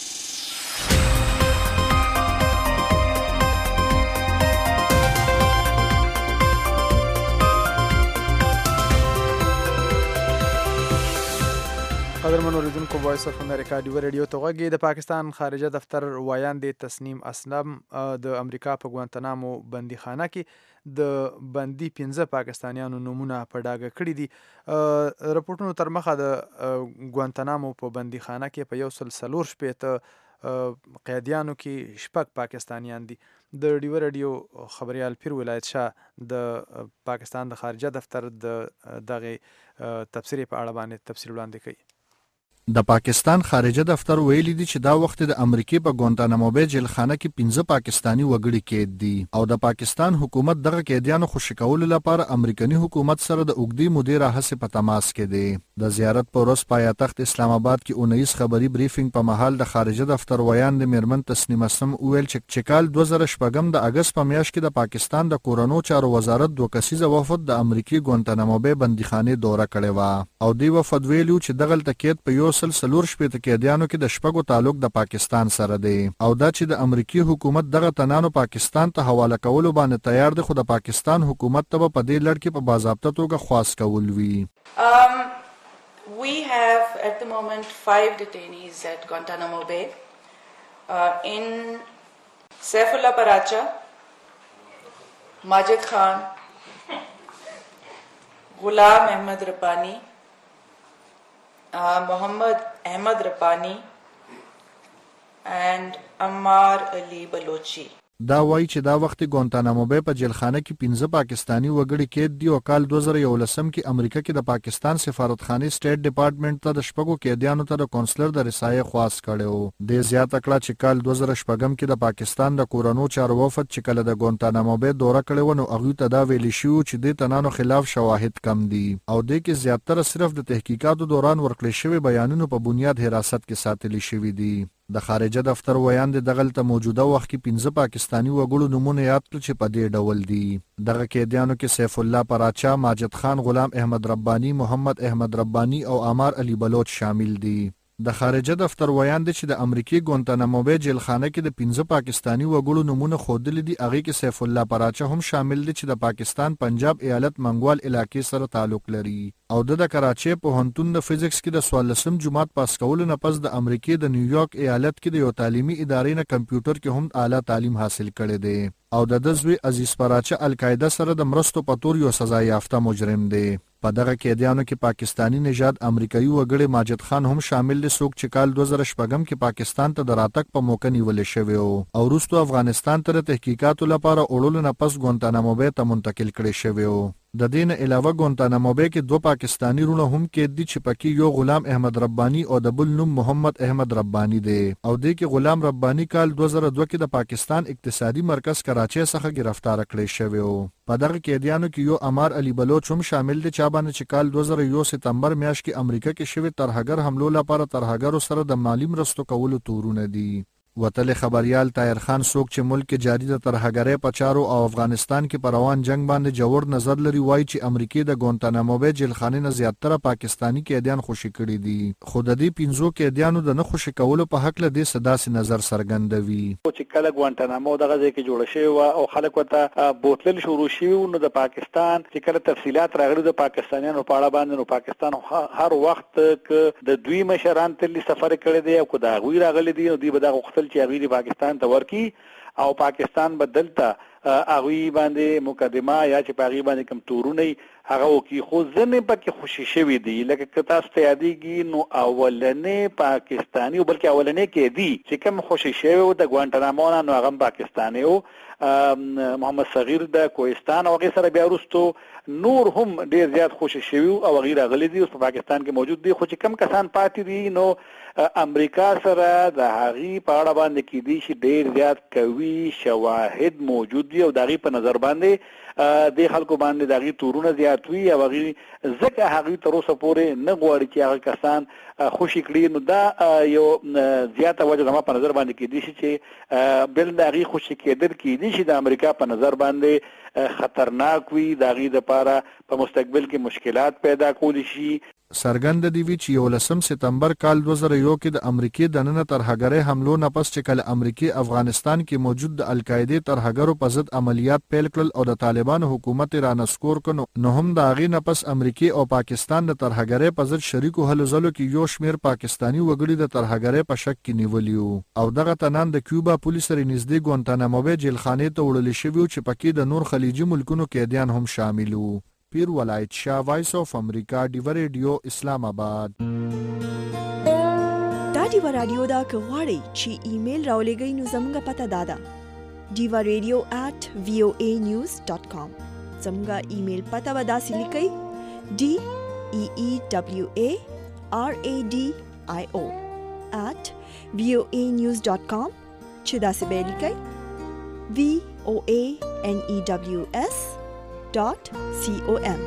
قدرمن اوریدونکو، وایس اف امریکا ډیو ریډیو ته غوږی. د پاکستان خارجه دفتر وایاندې تسنیم اسلم د امریکا په ګوانتنامو بندیخانه کې د بندي پنځه پاکستانیانو نمونه په ډاګه کړي دي. رپورټونو تر مخه د ګوانتنامو په بندیخانه کې په یو سل څلور شپېته قیدیانو کې شپږ پاکستانیان دي. د ډیو ریډیو خبريال پیر ولایت شاه د پاکستان د خارجه دفتر د دغه تفسیر په اړه باندې تفصیل وړاندې کوي. د پاکستان خارجه دفتر ویلي دي چې دا وخت د امریکای په ګوانتانامو بې جیلخانه کې پنځه پاکستانی وګړي قید دي او د پاکستان حکومت دغه قیدیانو خوشی کولو لپاره امریکایي حکومت سره د اوږدې مودې راهیسې په تماس کې دي. د زیارت په ورځ پایتخت اسلام آباد کې اونیز خبري بریفینګ په محل د خارجه دفتر ویاند میرمن تسنیم اسلم ویل چې کال دوه زره شپږم د اگست په میاشت کې د پاکستان د کورونو چارو وزارت دوه کسیزه وفد د امریکای ګوانتانامو بې بندیخانه دوره کړې و او دی وفد ویلو چې دغه تکیت په یو سل سلور شپېته قیدیانو کې د شپږو تعلق د پاکستان سره دی او دا چې د امریکای حکومت دغه تنانو پاکستان ته حواله کولو باندې تیار دی، خو د پاکستان حکومت ته په دې لړ کې په باضابطه توګه خواست کول وی. Um, we have at the moment five detainees at Guantanamo Bay. Uh, in Saifullah Paracha, Majid Khan, Ghulam Ahmad Rabbani, Uh, Muhammad Ahmad Rabbani and Ammar Ali Balochi. دا وایي چې دا وخت ګوانتانامو بے په جیلخانه کې پنځه پاکستانی وګړي قید دي او کال دوه زره یولسم کې امریکا کې د پاکستان سفارتخانه سټیټ ډپارټمنټ ته د شپږو قیدیانو ته د کونسلر د رسایي خواست کړو. د زیاته کړه چې کال دوه زره شپږم کې د پاکستان د کورونو چارو وفد چې کله د ګوانتانامو بے دوره کړو نو هغه ته دا ویل شو چې د تنانو خلاف شواهد کم دي او د کې زیاتره صرف د تحقیقاتو دوران ورکړل شوی بیانونو په بنیاد حراست کې ساتل شوی دي. د خارجه دفتر ویان د دغلته موجوده وخت کې پنځه پاکستانی وګړو نمونه یاد کړل چې په دې ډول دي. دغه قیدیانو کې سیف الله پراچا، ماجد خان، غلام احمد ربانی، محمد احمد ربانی او عمار علي بلوچ شامل دي. د خارجه دفتر ویان دي چې د امریکای ګوانتانامو بے جیلخانه کې د پنځه پاکستانی وګړو نمونه خوندل دي. هغه کې سیف الله پراچا هم شامل دي چې د پاکستان پنجاب ایالت منګوال علاقې سره تعلق لري او د کراچۍ په هنتون د فزکس کې د څوارلسم جماعت پاس کولو نه پس د امریکای د نیویارک ایالت کې د یو تعلیمي ادارې نه کمپیوټر کې هم اعلی تعلیم حاصل کړی دی او د دزوی عزیز پراچا القاعده سره د مرستو په تور یو سزا یافته مجرم دی. په دغه قیدیانو کې پاکستانی نژاد امریکایي وګړي ماجد خان هم شامل دي څوک چې کال دوه زره شپږم کې پاکستان ته د راتګ په موقع نیول شوی او وروسته افغانستان ته تحقیقاتو لپاره اړول نه پس ګوانتانامو بے ته منتقل کړي شوی او د دین علاوه ګوانتانامو بے کې دوه پاکستانی رونه هم قید دي چې پکې یو غلام احمد ربانی او د بل نوم محمد احمد ربانی دی او د کې غلام ربانی کال دوه زره دوه کې د پاکستان اقتصادي مرکز کراچۍ څخه گرفتار کړی شوی او په دغه قیدیانو کې یو عمار علي بلوچ هم شامل دي چې باندې چې کال دوه زره یو سپتمبر میاشت کې امریکا کې شوی ترهګر حملو لپاره ترهګرو سره د مالی مرستو کولو تورونه دي. وتل خبريال طاهر خان څوک چې ملک کې جاری د ترهګرۍ په چارو او افغانستان کې پر روان جنگ باندې جوړ نظر لري وایي چې امریکای د ګوانتانامو بے جیلخانه نه زیاتره پاکستانی قیدیان خوشی کړي دي خو د دې پنځو قیدیانو د نه خوشی کولو په حق له دې صداسي نظر څرګندوي چې کله ګوانتانامو دغه ځای کې جوړ شوی او خلک ورته بوتل شروع شوی نو د پاکستان چې کله تفصيلات راغلي د پاکستانیانو په اړه باندې نو پاکستان هر وخت ک د دوی مشران تل سفر کړی دی او کو دا غوی راغلي دي نو دوی به د خپل چې غوی پاکستان ته ورکی او پاکستان بدلته اغوی باندې مقدمه یا چې پاغي باندې کم تورونه هغه وکي خو ځنه پکې خوشي شوی دی لکه کتا ستیادیږي نو اولنې پاکستانی او بلکې اولنې کې دی چې کم خوشي شوی د ګوانتانامو نو هغه پاکستانی او محمد صغیر د کوهستان او غیر سره بیا وروستو نور هم ډیر زیات خوشي شوی او غیر غلي دي په پاکستان کې موجود دي خو چې کم کسان پاتې دي نو امریکا سره د هغې په اړه باندې کې دي چې ډیر زیات قوي شواهد موجود دي او د هغې په نظر باندې د خلکو باندې د هغې تورونه زیات وي او هغې ځکه هغوی تر اوسه پورې نه غواړي چې هغه کسان خوشي کړي نو دا یو زیاته وجه زما په نظر باندې کېدی شي چې بل د هغې خوشي کېدل کېدی شي د امریکا په نظر باندې خطرناک وي د هغې دپاره په مستقبل کې مشکلات پیدا کولی شي. سرګند دی وی چې یولسم سپتمبر کال دوه زره یو کې د امریکای د نن ترهګرۍ حملو نه پس چې کله امریکای افغانستان کې موجود د القاعده ترهګرو په ضد عملیات پیل کړل او د طالبان حکومت را نسکور کړو نو هم د هغې نه پس امریکای او پاکستان د ترهګرۍ په ضد شریکو هلو ځلو کې یو شمیر پاکستانی وګړي د ترهګرۍ په شک کې نیولیو او دغه تنان د کیوبا پولیس سره نږدې ګوانتانامو بے جیلخانه ته وړل شوی چې پکې د نور خلیجي ملکونو قیدیان هم شامل وو. پیر ولایت شاه وایس اف امریکا ډیو ریډیو اسلام آباد. دا ډیو رادیو دا کغواړي چې ایمیل راولېږئ نو زموږ پته دادا ډیو ریډیو at voa news dot com زموږ ایمیل پته ودا سلیکئ d e e w a r a d i o at voa news dot com چې دا څه به لیکئ v o a n e w s dot com.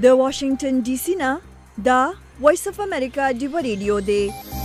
د واشنگټن ډي سي نه دا وایس اف امریکا ډیو ریډیو دی.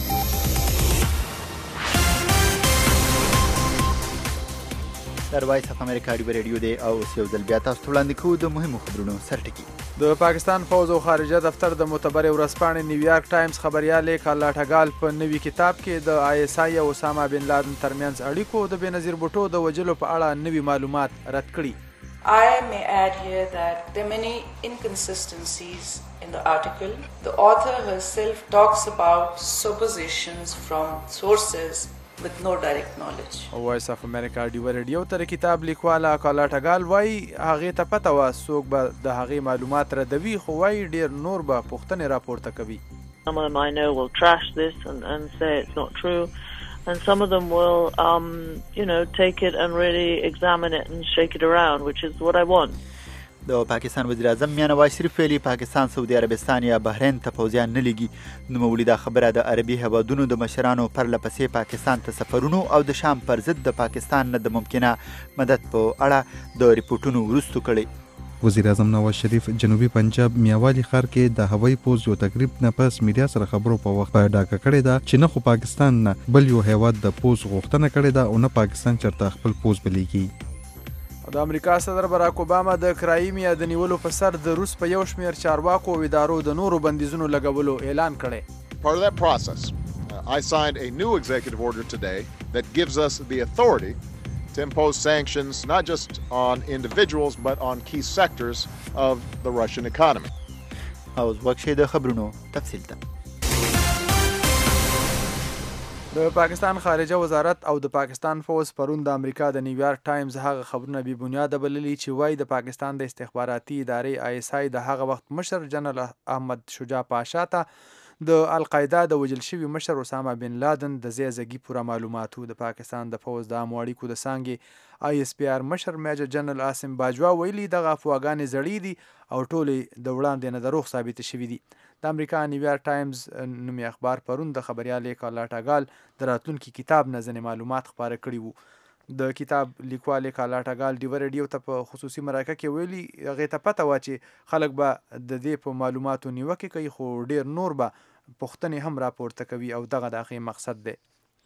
در وایس اف امریکا ډیو ریډیو دی او یو ځل بیا تاسو ته وړاندې کوو د مهمو خبرونو سرټکي. د پاکستان فوز او خارجه دفتر د معتبرې ورځپاڼې نیویارک ټایمز خبریال کالا ټګال په نوي کتاب کې د آی اس آی او اسامه بن لادن ترمنځ اړیکو د بېنظیر بوټو د وجلو په اړه نوي معلومات رد کړي. I may add here that there are many inconsistencies in the article. The author herself talks about suppositions from sources with no direct knowledge. وایس اف امریکا ډیو ریډیو ته کتاب لیکواله کالا ټګال وایي هغې ته پته وه څوک به د هغې معلومات ردوي، خو وایي ډېر نور به پوښتنې راپورته کوي. Some of them I know will trash this and, and say it's not true. And some of them will, um, you know, take it and really examine it and shake it around, which is what I want. د پاکستان وزیر اعظم میاں نواز شریف ویلي پاکستان سعودي عربستان یا بحرین ته پوځیان نه لېږي. نوموړي دا خبره د عربي هیوادونو د مشرانو پرله پسې پاکستان ته سفرونو او د شام پر ضد د پاکستان نه د ممکنه مدد په اړه د ریپورټونو وروستو کړې. وزیر اعظم نواز شریف جنوبي پنجاب میاوالی ښار کې د هوایي پوز یو تقریب نه پس میډیا سره خبرو په وخت په ډاکه کړې ده چې نه خو پاکستان نه بل یو هیواد د پوز غوښتنه کړې ده او نه پاکستان چرته خپل پوز بلیږي. د امریکا صدر باراک اوباما د کرایمیا د نیولو په سر د روس په یو شمېر چارواکو او ادارو د نورو بندیزونو لګولو اعلان کړی. Part of that process, uh, I signed a new executive order today that gives us the authority to impose sanctions not just on individuals but on key sectors of the Russian economy. اوس وخت د خبرونو تفصیل ته. د پاکستان خارجه وزارت او د پاکستان فوز پرون د امریکا د نیویارک ټایمز هغه خبرونه بې بنیاده بللي چې وایي د پاکستان د استخباراتي ادارې آی اس آی د هغه وخت مشر جنرال احمد شجاع پاشا ته د القاعده د وژل شوي مشر اسامه بن لادن د ځای ځګي پوره معلوماتو. د پاکستان د فوز د عامو اړیکو د څانګې آی اس پی آر مشر میجر جنرال عاصم باجوا ویلي دغه افواګانې زړې دي او ټولې د وړاندې نه دروغ ثابتې شوي دي. د امریکا نیویارک ټایمز نومي اخبار پرون د خبریال کالا ټګال د راتلونکي کتاب نه ځینې معلومات خپاره کړي وو. د کتاب لیکوال کالا ټګال ډیو ریډیو ته په خصوصي مرکه کې ویلي هغې ته پته وه چې خلک به د دې په معلوماتو نیوکې کوي، خو ډېر نور به پوښتنې هم راپورته کوي او دغه د هغې مقصد دی.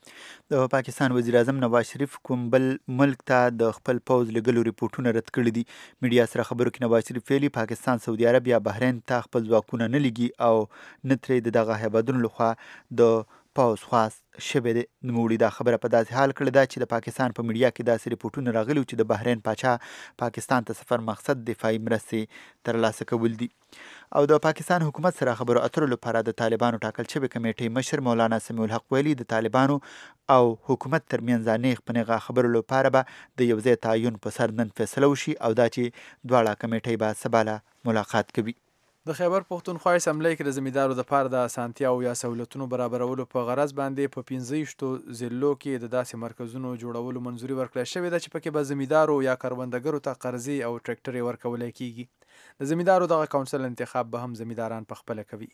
د پاکستان وزیر اعظم نواز شریف کوم بل ملک ته د خپل پوځ لګلو ریپورټونه رد کړي دي. میډیا سره خبرو کې نواز شریف ویلي پاکستان سعودي عرب یا بحرین ته خپل ځواکونه نه لېږي او نه ترې د دغه هیوادونو لخوا د پوځ خواست شوی دی. نوموړي دا خبره په داسې حال کړې ده چې د پاکستان په میډیا کې داسې ریپورټونه راغلي چې د بحرین پاچا پاکستان ته سفر مقصد دفاعي مرستې ترلاسه کول دي. او د پاکستان حکومت سره خبرو اترو لپاره د طالبانو ټاکل شوی کمیټې مشر مولانا سمیع الحق ویلي د طالبانو او حکومت ترمنځ نیغ په نیغه خبرو لپاره به د یو ځای تعین په سر نن فیصله وشي او دا چې دواړه کمیټې به سباله ملاقات کوي. د خیبر پښتونخوا اسمبلی کې د زمیندارو دپاره د اسانتیاو یا سهولتونو برابرولو په غرض باندې په پنځه ویشتو ضلعو کې د داسې مرکزونو جوړولو منظوري ورکړل شوې ده چې پکې به زمیندارو یا کروندګرو ته قرضې او ټریکټرې ورکولی کیږي. د زمیندارو دغه کونسل انتخاب به هم زمینداران په خپله کوي.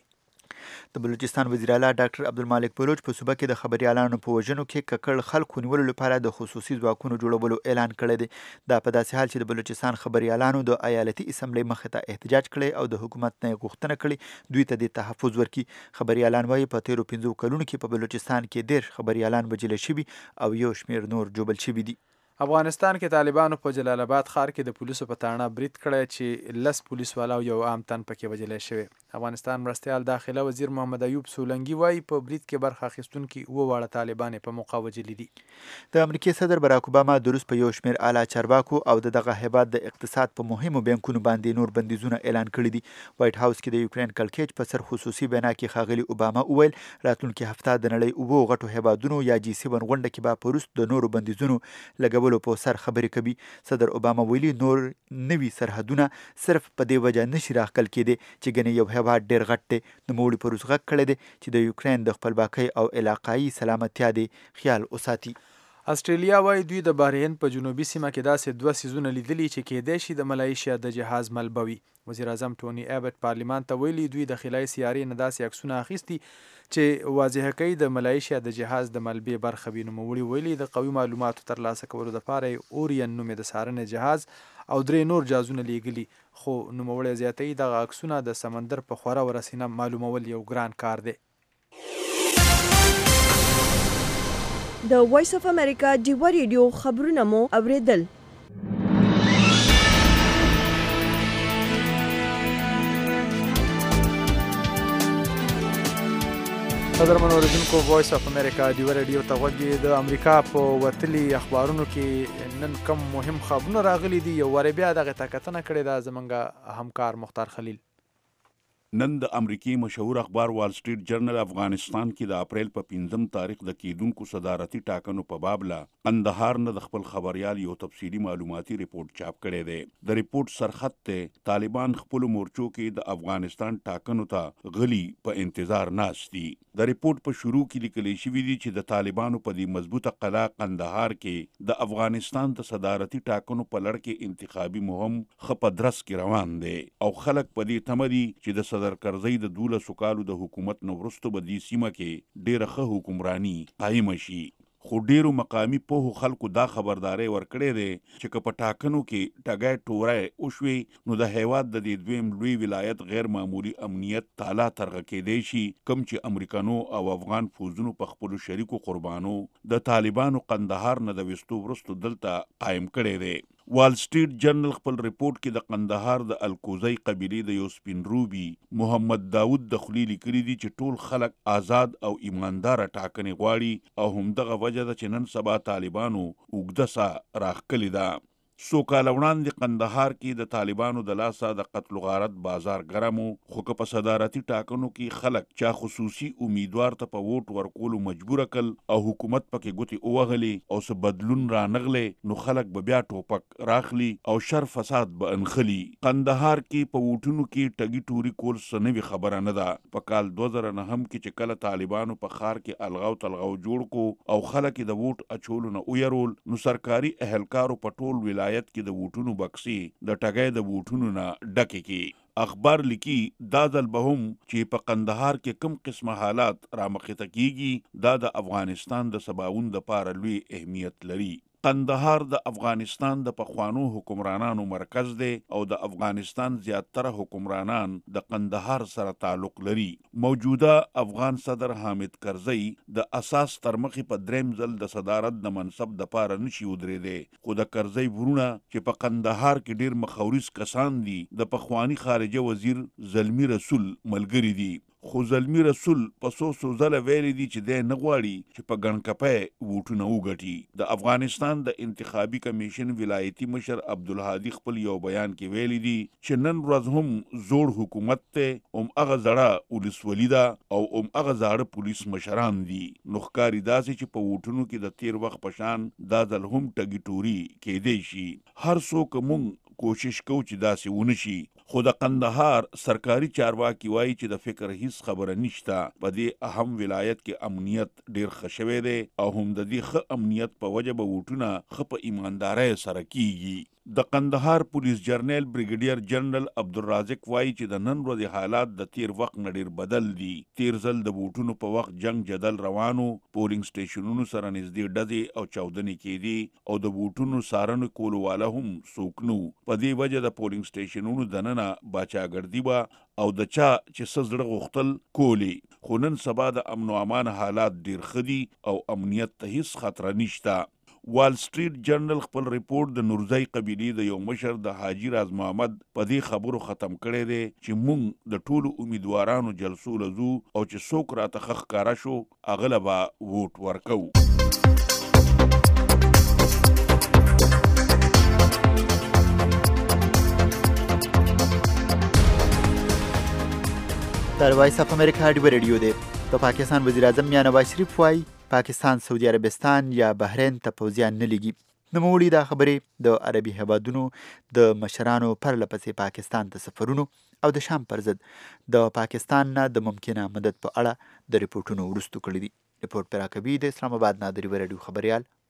د بلوچستان وزیر اعلی ډاکټر عبدالمالک بلوچ په صوبه کې د خبریالانو په وژنو کې ککړ خلکو نیولو لپاره د خصوصي ځواکونو جوړولو اعلان کړی دی. دا په داسې حال چې د بلوچستان خبریالانو د ایالتي اسمبلی مخې ته احتجاج کړی او د حکومت نه یې غوښتنه کړې دوی ته د تحفظ ورکړي. خبریالان وایي په تیرو پنځو کلونو کې په بلوچستان کې دېرش خبریالان وژل شوي او یو شمېر نور ژوبل شوي دي. افغانستان کې طالبانو په جلال آباد ښار کې د پولیسو په تاڼه برید کړی چې لس پولیس والا او یو عام تن پکې وژلی شوی. افغانستان مرستیال داخله وزیر محمد ایوب سولنګي وایي په برید کې برخه اخیستونکي اوه واړه طالبان په موقع وژلي دي. د امریکې صدر باراک اوباما د روس په یو شمېر اعلی چارواکو او د دغه هیواد د اقتصاد په مهمو بانکونو باندې نور بندیزونه اعلان کړي دي. وایټ هاوس کې د یوکرین کړکېچ په سر خصوصي وینا کې ښاغلي اوباما وویل راتلونکي هفته د نړۍ اوو غټو هیوادونو یا جي سیون غونډه کې به په روس د نورو بندیزونو لګولو په سر خبرې کوي. صدر اوباما ویلي نور نوي سرحدونه صرف په دې وجه نشي راښکل کېدی چې ګنې یو هیواد ډېر غټ دی. نوموړي په روس غږ کړی دی چې د یوکرین د خپلواکۍ او علاقایي سلامتیا دې خیال وساتي. استرالیا وايي دوی د بحرین په جنوبي سیمه کې داسې دوه سیزونه لیدلي چې کېدای شي د ملایشیا د جهاز ملبوي. وزیر اعظم ټوني ایبټ پارلیمان ته ویلي دوی د خلای سیارې نه داسې عکسونه اخیستي چې واضح کوي د ملایشیا د جهاز د ملبې برخه وي. نوموړي ویلي د قوي معلوماتو ترلاسه کولو لپاره اورین نومې د څارنې جهاز او درې نور جهازونه لیږلي، خو نوموړی زیاتوي دغه عکسونه د سمندر په خوره ورسینه معلومول یو ګران کار دی. د وایس اف امریکا ډیوا ریډیو خبرونه مو اوریدل. قدرمنو اوریدونکو، وایس اف امریکا ډیوا ریډیو ته غوږ د امریکا په وتلي اخبارونو کې نن کم مهم خبرونه راغلي دي. یو وارې بیا دغه ته کتنه کړې ده زمونږ همکار مختار خلیل. نن د امریکای مشهور اخبار وال سټریټ جرنل افغانستان کې د اپریل په پنځم تاریخ د کیدونکو صدارتي ټاکنو په باب لا قندهار نه د خپل خبريال یو تفصیلی معلوماتي ریپورت چاپ کړی دی. د ریپورت سرخط ته طالبان خپل مورچو کې د افغانستان ټاکنو ته غلي په انتظار ناست دي. د ریپورت په شروع کې لیکل شوی دی چې د طالبانو په دې مضبوطه قلعه قندهار کې د افغانستان د صدارتي ټاکنو په لړ کې انتخابي مهم خپدرس کې روان دی او خلک په دې تمه دي چې د صدر کرزی د دولسو کالو د حکومت نو وروسته به دې سیمه کې ډیره ښه حکمرانی قایم شي. خو ډیرو مقامی پوهو خلکو دا خبرداري ورکړې ده چې که په ټاکنو کې ټګای ټورای وشوي نو د هیواد د دې دویم لوی ولایت غیر معمولی امنیت تالا ترغه کېدی شي، کم چې امریکانو او افغان فوزونو په خپل شریکو قربانو د طالبانو قندهار نه د وستو ورستو دلته قائم کړي دي. وال سټریټ جرنل خپل ریپورت کې د قندهار د الکوزی قبیلې د یو سپین روبي محمد داود د خلیل کړي دي چې ټول خلک آزاد او ایماندار ټاکنې غواړي او همدغه وجه ده چې نن سبا طالبانو اوږده سا راخکلې ده. سو کال وړاندې قندهار کې د طالبانو د لاسه د قتل غارت بازار ګرمو، خو که په صدارتي ټاکنو کې خلک چا خصوصي امیدوار ته په ووټ ورکولو مجبور کړل او حکومت پکې ګوتې ووهلې او څه بدلون را نغلې نو خلک به بیا ټوپک راخلي او شر فساد به انخلي. قندهار کې په ووټونو کې ټګي ټوري کول څه نوې خبره نه ده. په کال دوه زره نهم کې چې کله طالبانو په ښار کې الغاو تلغاو جوړ کو او خلک د ووټ اچولو نه ویرول نو سرکاري اهلکارو په ټول ولایت کې د ووټونو بکسې د ټګۍ د ووټونو نه ډکې کې. اخبار لیکي دا ځل به هم چې په قندهار کې کم قسمه حالات رامخته کیږي دا د افغانستان د سباوون د پاره لوی اهمیت لري. قندهار د افغانستان د پخوانو حکمرانانو مرکز دی او د افغانستان زیاتره حکمرانان د قندهار سره تعلق لري. موجوده افغان صدر حامد کرزی د اساس تر مخې په دریم ځل د صدارت د منصب د پاره نشي ودرېدی، خو د کرزی ورونه چې په قندهار کې ډیر مخاورس کسان دي د پخوانی خارجه وزیر زلمی رسول ملګری دي. خو زلمی رسول په څو څو ځله ویلي دي چې دی نه غواړي چې په ګڼکپۍ ووټونه وګټي. د افغانستان د انتخابي کمیشن ولایتي مشر عبدالهادي خپل یو بیان کې ویلي دي چې نن ورځ هم زوړ حکومت ته هم هغه زړه ولسوالي ده او هم هغه زاړه پولیس مشران دي. نو ښکاري داسې چې په ووټونو کې د تیر وخت په شان دا ځل هم ټګي ټوري کېدی شي. هر څوک مونږ کوشش کو چې داسې ونه شي، خو د قندهار سرکاري چارواکي وایي چې د فکر هیڅ خبره نشته. په دې اهم ولایت کې امنیت ډیر ښه شوی دی او هم د دې ښه امنیت په وجه به ووټونه ښه په ایماندارۍ سره کیږي. د قندهار پولیس جرنیل بریګیډیر جنرال عبدالرازق وایي چې د نن ورځې حالات د تیر وخت نه ډیر بدل دي. تیر ځل د ووټونو په وخت جنگ جدل روانو، پولینګ سټیشنونو سره نږدې ډزې او چاودنې کېدي او د ووټونو څارنې کولو والا هم څوک نه. په دې وجه د پولینګ سټیشنونو دننه باچاګردي وه او د چا چې څه زړه غوښتل کولی. خو نن سبا د امن و امان حالات ډیر ښه دي او امنیت ته هیڅ خطر نشته. وال سټریټ جرنل خپل ریپورت د نورزی قبیلې د یو مشر د حاجی راز محمد په دې خبرو ختم کړی دی چې مونږ د ټولو امیدوارانو جلسو لزو او چې څوک راته ښه ښکاره شو هغه له به ووټ ورکوو. در وایس اف امریکا ډیوا ریډیو دی. په پاکستان وزیر اعظم میاں نواز شریف وایي پاکستان سعودي عربستان یا بحرین ته پوځیان نه لګي. نوموړي دا خبرې د عربي هیوادونو د مشرانو پرله پسې پاکستان ته سفرونو او د شام پر ضد د پاکستان نه د ممکنه مدد په اړه د ریپورټونو وروستو کړي دي. ریپورټ پر راکوي د اسلام آباد نه د ریډیو خبريال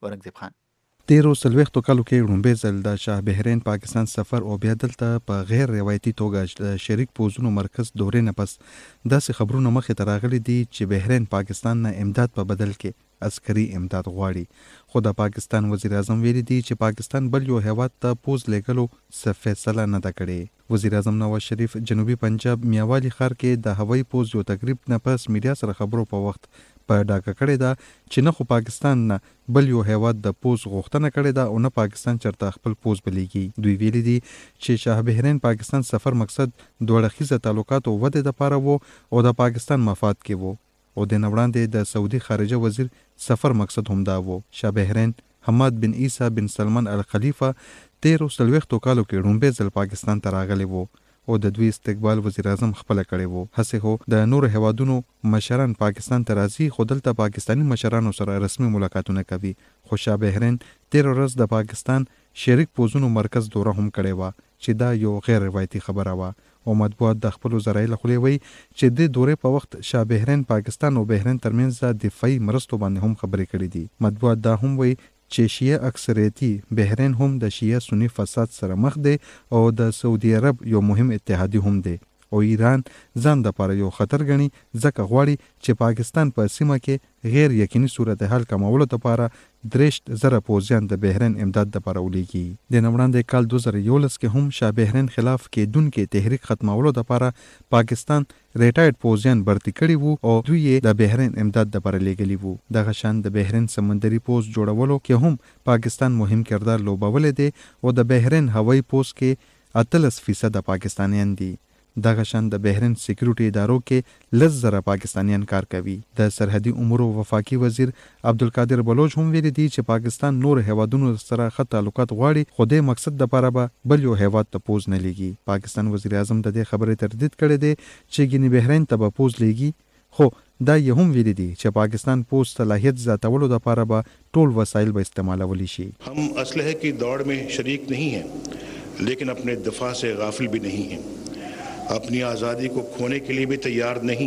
اورنګزیب خان. تیرو سلويختو کالو کې لومبه ځل د شاه بحرین پاکستان سفر او بیا دلته په غیر روایتي توګه د شریک پوزونو مرکز دورې نه پس داسې خبرونه مخې ته راغلي دي چې بحرین پاکستان نه امداد په بدل کې عسکري امداد غواړي. خو د پاکستان وزیر اعظم ویلي دي چې پاکستان بل یو هیواد ته پوز لګلو څه فیصله نه ده کړې. وزیر اعظم نواز شریف جنوبي پنجاب میاوالی ښار کې د هوایي پوز یو تقریب نه پس میډیا سره خبرو په وخت په ډاګه کړې ده چې نه خو پاکستان نه بل یو هیواد د پوز غوښتنه کړې ده او نه پاکستان چرته خپل پوز بلیږي. دوی ویلي دي چې شاه بحرین پاکستان سفر مقصد دوه اړخیزه تعلقاتو ودې لپاره وو او د پاکستان مفاد کې وو او د نوړاندې د سعودي خارجه وزیر سفر مقصد هم دا وو. شاه بحرین حماد بن عیسی بن سلمان الخلیفه تیرو سلويختو کالو کې لومبه ځل پاکستان ته راغلی وو او د دوی استقبال وزیر اعظم خپل کړی وو. هڅه هو د نور هوادونو مشران پاکستان ته راځي خو دلته پاکستانی مشرانو سره رسمي ملاقاتونه کوي. خو شاه بحرین تیر ورځ د پاکستان شریک پوزونو مرکز دوره هم کړی و چې دا یو غیر روایتي خبره و او مطبوعات د خپل ذرایع له خولې وی چې د دورې په وخت شاه بحرین پاکستان او بحرین ترمنځ د دفاعي مرستو باندې هم خبرې کړې دي. مطبوعات دا هم وی چې شیعه اکثریتي بحرین هم د شیعه سنی فساد سره مخ دی او د سعودي عرب یو مهم اتحادی هم دی او ایران ځان د لپاره یو خطر ګڼي ځکه غواړي چې پاکستان په سیمه کې غیر یقیني صورتحال کمولو لپاره درېشت زره پوځیان د بحرین امداد لپاره ولیږي. د نوړاندې کال دوه زره یولس کې هم شاه بحرین خلاف کېدونکې تحریک ختمولو لپاره پاکستان ریټایرډ پوځیان برتی کړي وو او دوی د بحرین امداد لپاره لیږلي وو. دغه شان د بحرین سمندري پوځ جوړولو کې هم پاکستان مهم کردار لوبولی دی او د بحرین هوایي پوځ کې اتلس فیصد پاکستانیان دي. دغه شان د بحرین سکیورټي ادارو کې لس زره پاکستانیان کار کوي. د سرحدي امورو وفاقي وزیر عبدالقادر بلوچ هم ویلي دي چې پاکستان نور هیوادونو سره ښه تعلقات غواړي خو د مقصد لپاره به بل یو هیواد ته پوز نه لیږي. پاکستان وزیر اعظم د دې خبرې تردید کړی دی چې ګینې بحرین ته به پوز لیږي خو دا یې هم ویلي دي چې پاکستان پوز صلاحیت زیاتولو لپاره به ټول وسایل به استعمالولی شي. हम اسلحے की दौड़ में शरीक नहीं हैं लेकिन अपने दफा से गाफिल भी नहीं हैं. अपनी आज़ादी को खोने के लिए भी तैयार नहीं.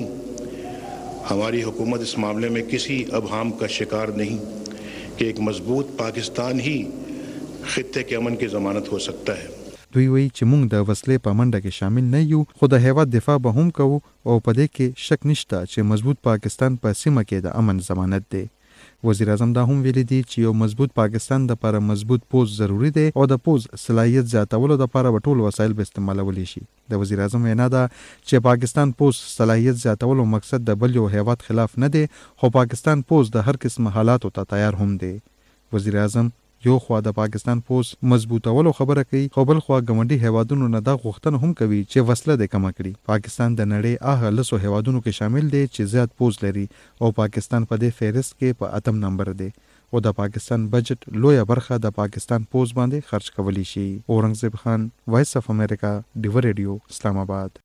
हमारी हुकूमत इस मामले में किसी अबहाम का शिकार नहीं कि एक मजबूत पाकिस्तान ही खित्ते के अमन की ज़मानत हो सकता है. دوی وی چې موږ د وسلې په منډه کې شامل نه یو خو د هیواد دفاع به هم کوو او په دې کې شک نشته چې مضبوط پاکستان په سیمه کې د امن ضمانت دی. وزیر اعظم دا هم ویلي دي چې یو مضبوط پاکستان د لپاره مضبوط پوز ضروری دی او د پوز صلاحیت زیاتولو لپاره به ټول وسایل به استعمالولی شي. د وزیر اعظم وینا ده چې پاکستان پوز صلاحیت زیاتولو مقصد د بل یو هیواد خلاف نه دی خو پاکستان پوز د هر قسم حالاتو ته تیار هم دی. وزیر اعظم یو خوا د پاکستان پوز مضبوطولو خبره کوي خو بل خوا ګاونډي هیوادونو نه دا غوښتنه هم کوي چې وسله د کمه کړي. پاکستان د نړۍ هغه لسو هیوادونو کې شامل دی چې زیات پوز لري او پاکستان په دې فهرست کې په اتم نمبر دی او د پاکستان بجټ لویه برخه د پاکستان پوز باندې خرج کولی شي. اورنګزیب خان، وایس اف امریکا، ډیو ریډیو، اسلام آباد.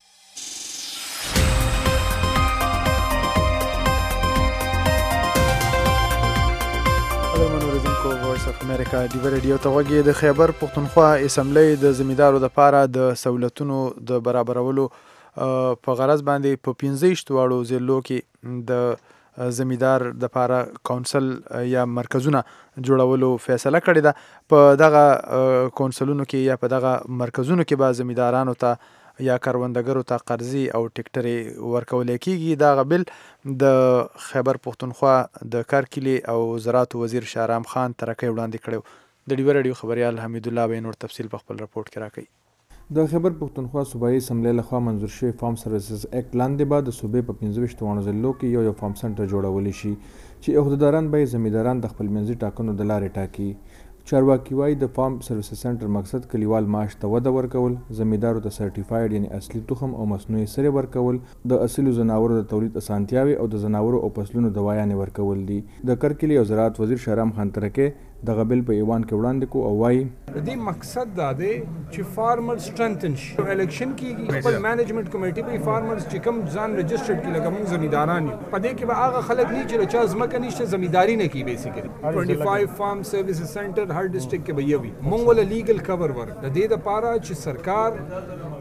وایس اف امریکا ډیو ریډیو ته غوږی. د خیبر پښتونخوا اسمبلی د زمیندارو لپاره د سہولتونو د برابرولو په غرض باندې په پنځه ویشت واړو ضلعو کې د زمیندار د لپاره کونسل یا مرکزونه جوړولو فیصله کړې ده. په دغه کونسلونو کې یا په دغه مرکزونو کې به زمیندارانو ته یا کروندګرو ته قرضې او ټیکټرې ورکول کېږي. دغه بل د خیبر پښتونخوا د کارکلي او زراعتو وزیر شهرام خان ترکۍ وړاندې کړی. د ډیو ریډیو خبریال حمید الله به نور تفصیل په خپل رپورټ کې راکوي. د خیبر پښتونخوا صوبایي اسمبلی لخوا منظور شوی فارم سروسز اکټ لاندې به د صوبې په پنځه ویشت واړو ضلعو کې یو یو فارم سنټر جوړولی شي چې عهدهداران به یې زمینداران د خپل منځي ټاکنو د لارې ټاکي. چارواکي وایي د فارم سروسز سنټر مقصد کلیوال معاش ته وده ورکول، زمیندارو ته سرټیفاید یعنی اصلي تخم او مصنوعي سرې ورکول، د اصلي زناورو د تولید اسانتیاوي او د زناورو او فصلونو دوايانې ورکول دي. د کرکلي او زراعت وزیر شهرام خان ترکۍ دغه بل په ایوان کې وړاندې کو او وایي د دې مقصد دا دی چې فارمر سټرنتن شي. الیکشن کېږي خپل مینجمنت کمیټي به فارمرز چې کوم ځان رجسټرډ کړي لکه موږ زمینداران یو په دې کې به هغه خلک نه چې چا ځمکه نشته زمینداری نه کوي. بیسیکلی پنځه پنځه فارم سروسز سنټر هر ډسټرکټ کې به یوي موږ ول لیګل کور ورک د دې لپاره چې سرکار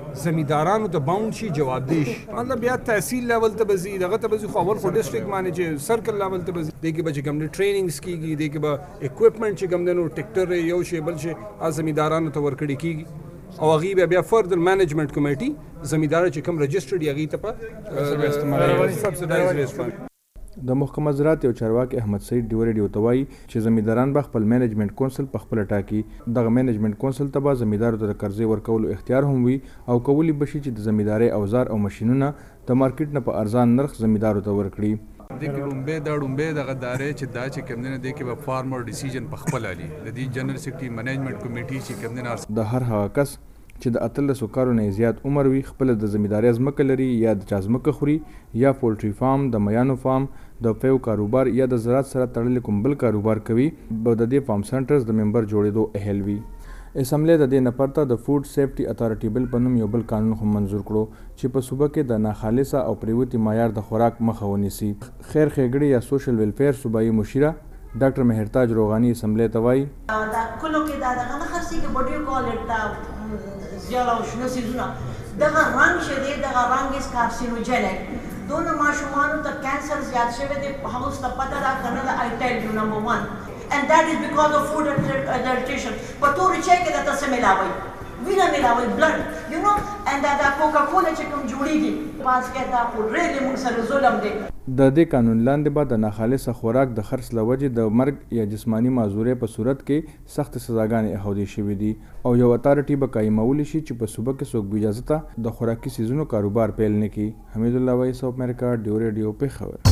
زمیندارانو ته باوند شي جوابدeh شي. مطلب بیا تحصیل لیول ته بزي دغه ته بزي خو اول خو ډیسټریکټ باندې چې سرکل لیول ته بزي دغه به چې کوم ټریننګز کیږي دغه به اکوپمنٹ چې کوم دنو ټریکټر یو شی بل شي از زمیندارانو ته ورکړي کیږي او هغه بیا فردر مینجمنت کمیټي زمیندار چې کوم رجسټرډ یغي ته په سبسیډایز ویسټ د محکمه زراعت او چارواکي احمد سعید ډیوري وتوي چې زمینداران به خپل مینجمنت کونسل په خپل ټاکي دغه مینجمنت کونسل ته به زمیندارو ته قرضې ورکولو اختیار هم وي او کولی بشي چې د زمینداري اوزار او ماشينونه د مارکیټ نه په ارزان نرخ زمیندارو ته ورکړي. د کومبه د ډومبه د غدارې چې دا چې کمنه د کې په فارمر ډیسیژن په خپل علي د دې جنرال سیکریټری مینجمنت کمیټي چې کمنه د هر هغه کس چې د اتلسو کالو نه زیات عمر وي خپل د زمینداري ځمکه لري یا د چا ځمکه خوري یا پولټري فارم د میانو فارم د پیو کاروبار یا د زراعت سره تړلې کوم بل کاروبار کوي به د دې فارم سنټرز د ممبر جوړېدو اهل وي. اسمبلی د دې نه پرته د فود سیفټي اتارټي بل په نوم یو بل قانون هم منظور کړو چې په صوبه کې د ناخالصه او پریوتي معیار د خوراک مخه ونیسي. خیر خېګړي یا سوشل ویلفیر صوبایي مشیره ډاکټر مهرتاج روغانی اسمبلی ته وایي دا کلو کې دا دغه نه خرسي کې بډیو کالټ دا زیاله او شنو سيزونه دغه رنگ شه دغه رنگ اس کارسینوجنک دونه ماشومانو ته کانسر زیات شوی دی هغه ست پته دا کنه دا آی ټیل یو نمبر one and that is because of food adulteration په تور چې کې دا تاسو ملاوي وینه ملاوي بلډ یو نو and دا دا کوکا کولا چې کوم جوړیږي پاس کې دا خو ریلی موږ سره ظلم دی. د دې قانون لاندې به د ناخالصه خوراک د خرڅ لوجې د مرګ یا جسمانی معذورې په صورت کې سخت سزاګانې احودې شوې دي او یو اتارټي به قایمولی شي چې په صوبه کې څوک اجازه ته د خوراکي سیزونو کاروبار پیل نه کړي. حمید الله وایس اف امریکا ډیو ریډیو پیښور.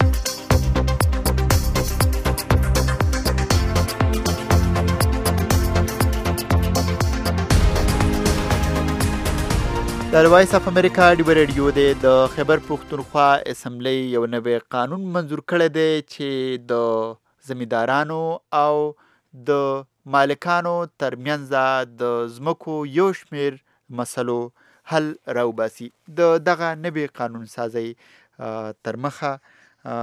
د وایس اف امریکا ډیو ریډیو د خیبر پښتونخوا اسمبلی یو نوی قانون منظور کړی دی چې د زمیندارانو او د مالکانو ترمنځ د ځمکو یو شمیر مسلو حل راوباسي. د دغه نوی قانون سازی تر مخه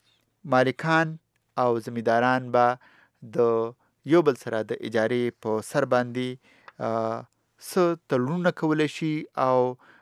مالکان او زمینداران به د یو بل سره د اجارې په سر باندې څه تړونونه کولی شي او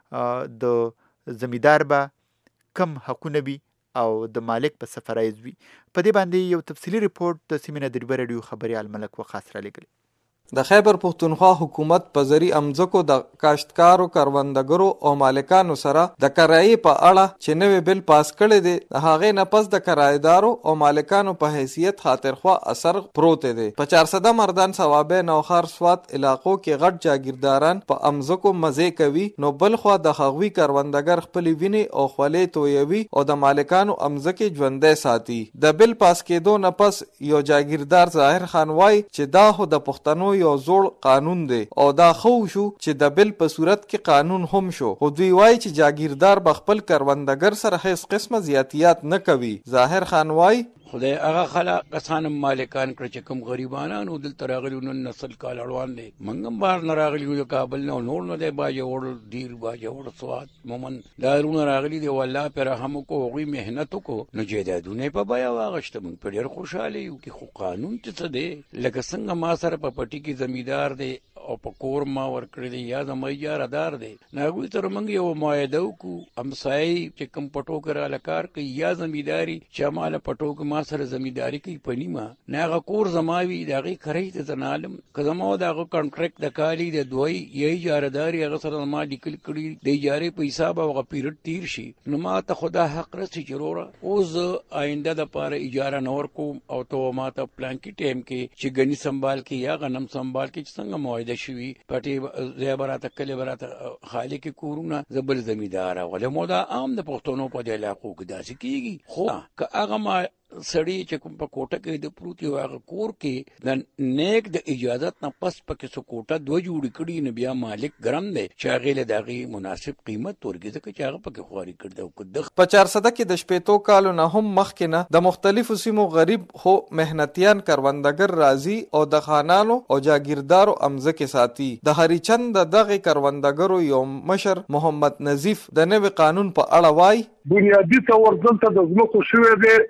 د زمیندار به کم حقونه وي او د مالک په څه فرایض وي. په دې باندې یو تفصیلي ریپورت د سیمې نه د ډیو ریډیو خبریال ملک وقاص رالیږلی. د خیبر پښتونخوا حکومت په ذری امزکو د کاشتکارو کروندګرو او مالکانو سره د کرایې په اړه چې نوې بل پاس کړی دی د هغې نه پس د کرایدارو او مالکانو په حیثیت خاطرخوا اثر پروت دی. په چارسده مردان ثوابه نوخار سوات علاقو کې غټ جاگیرداران په امزکو مزه کوي نو بل خوا د هغوی کروندګر خپل ویني او خولې تویوي او د مالکانو امزکه ژوندۍ ساتي. د بل پاس کېدو نه پس یو جاگیردار ظاهر خان وای چې دا هو د پښتنو یو زوړ قانون دی او دا خو شو چې د بل په صورت کې قانون هم شو خو دوی وای چې جاگیردار به خپل کروندګر سره هیڅ قسمه زیاتیات نه کوي. ظاهر خان وای خدای هغه خلک کسانم مالکان کړ چې کوم غریبانانو دلته راغلي نو نسل کال اړوان دي منګم بار نه راغلي د کابل نه نور نه دی باجه وړ دیر باجه وړ سواد مومن دارونه راغلي دی والله پر رحم کو غوي مهنت کو نو جیدادونه په بیا واغشت من په ډیر خوشاله یو کې خو قانون څه دی لکه څنګه ما سره په پټي کې زمیدار دی او په کور ما ورکړی دی یا د مې ادار دی ناګوي تر منګ یو مایده کو امسای چې کم پټو کرا لکار کوي یا زمیداری چې مال پټو کې ما سره زمیداری کوي پنیما ناغه کور زماوي دغه کړی ته زنالم کزمو دغه کانټریکټ د کالی د دوی یی اجارهدار هغه سره ما لیکل کړی د اجاره په حساب او پیریډ تیر شي نو ما ته خدا حق رسي ضروره اوس آینده د پاره اجاره نور کوم او ته ما ته پلان کې ټیم کې چې غنی سنبال کې یا غنم سنبال کې څنګه موعده شوی پټي زیبراته کله براته خالق کورونه زبل زمیدار ولا مودا عام د پښتونو په علاقو کې داسې کیږي خو که هغه ما سړی چې کوم په کوټه کې د پروت یو هغه کور کې د نیک د اجازت نه پس پکې سو کوټه دوه جوړې کړي نه بیا مالک ګرم دی چې هغې له د هغې مناسب قیمت ورکړي ځکه چې هغه پکې خواري کړي. په چارسده کې د شپېتو کالو نه هم مخکې نه د مختلفو سیمو غریب خو محنتیان کروندګر راځي او د خانانو او جاگیردارو امزکې ساتي. د هریچند د دغې کروندګرو یو مشر محمد نظیف د نوي قانون په اړه وای بنیادی تور دلته د ځمکو شوې دی چې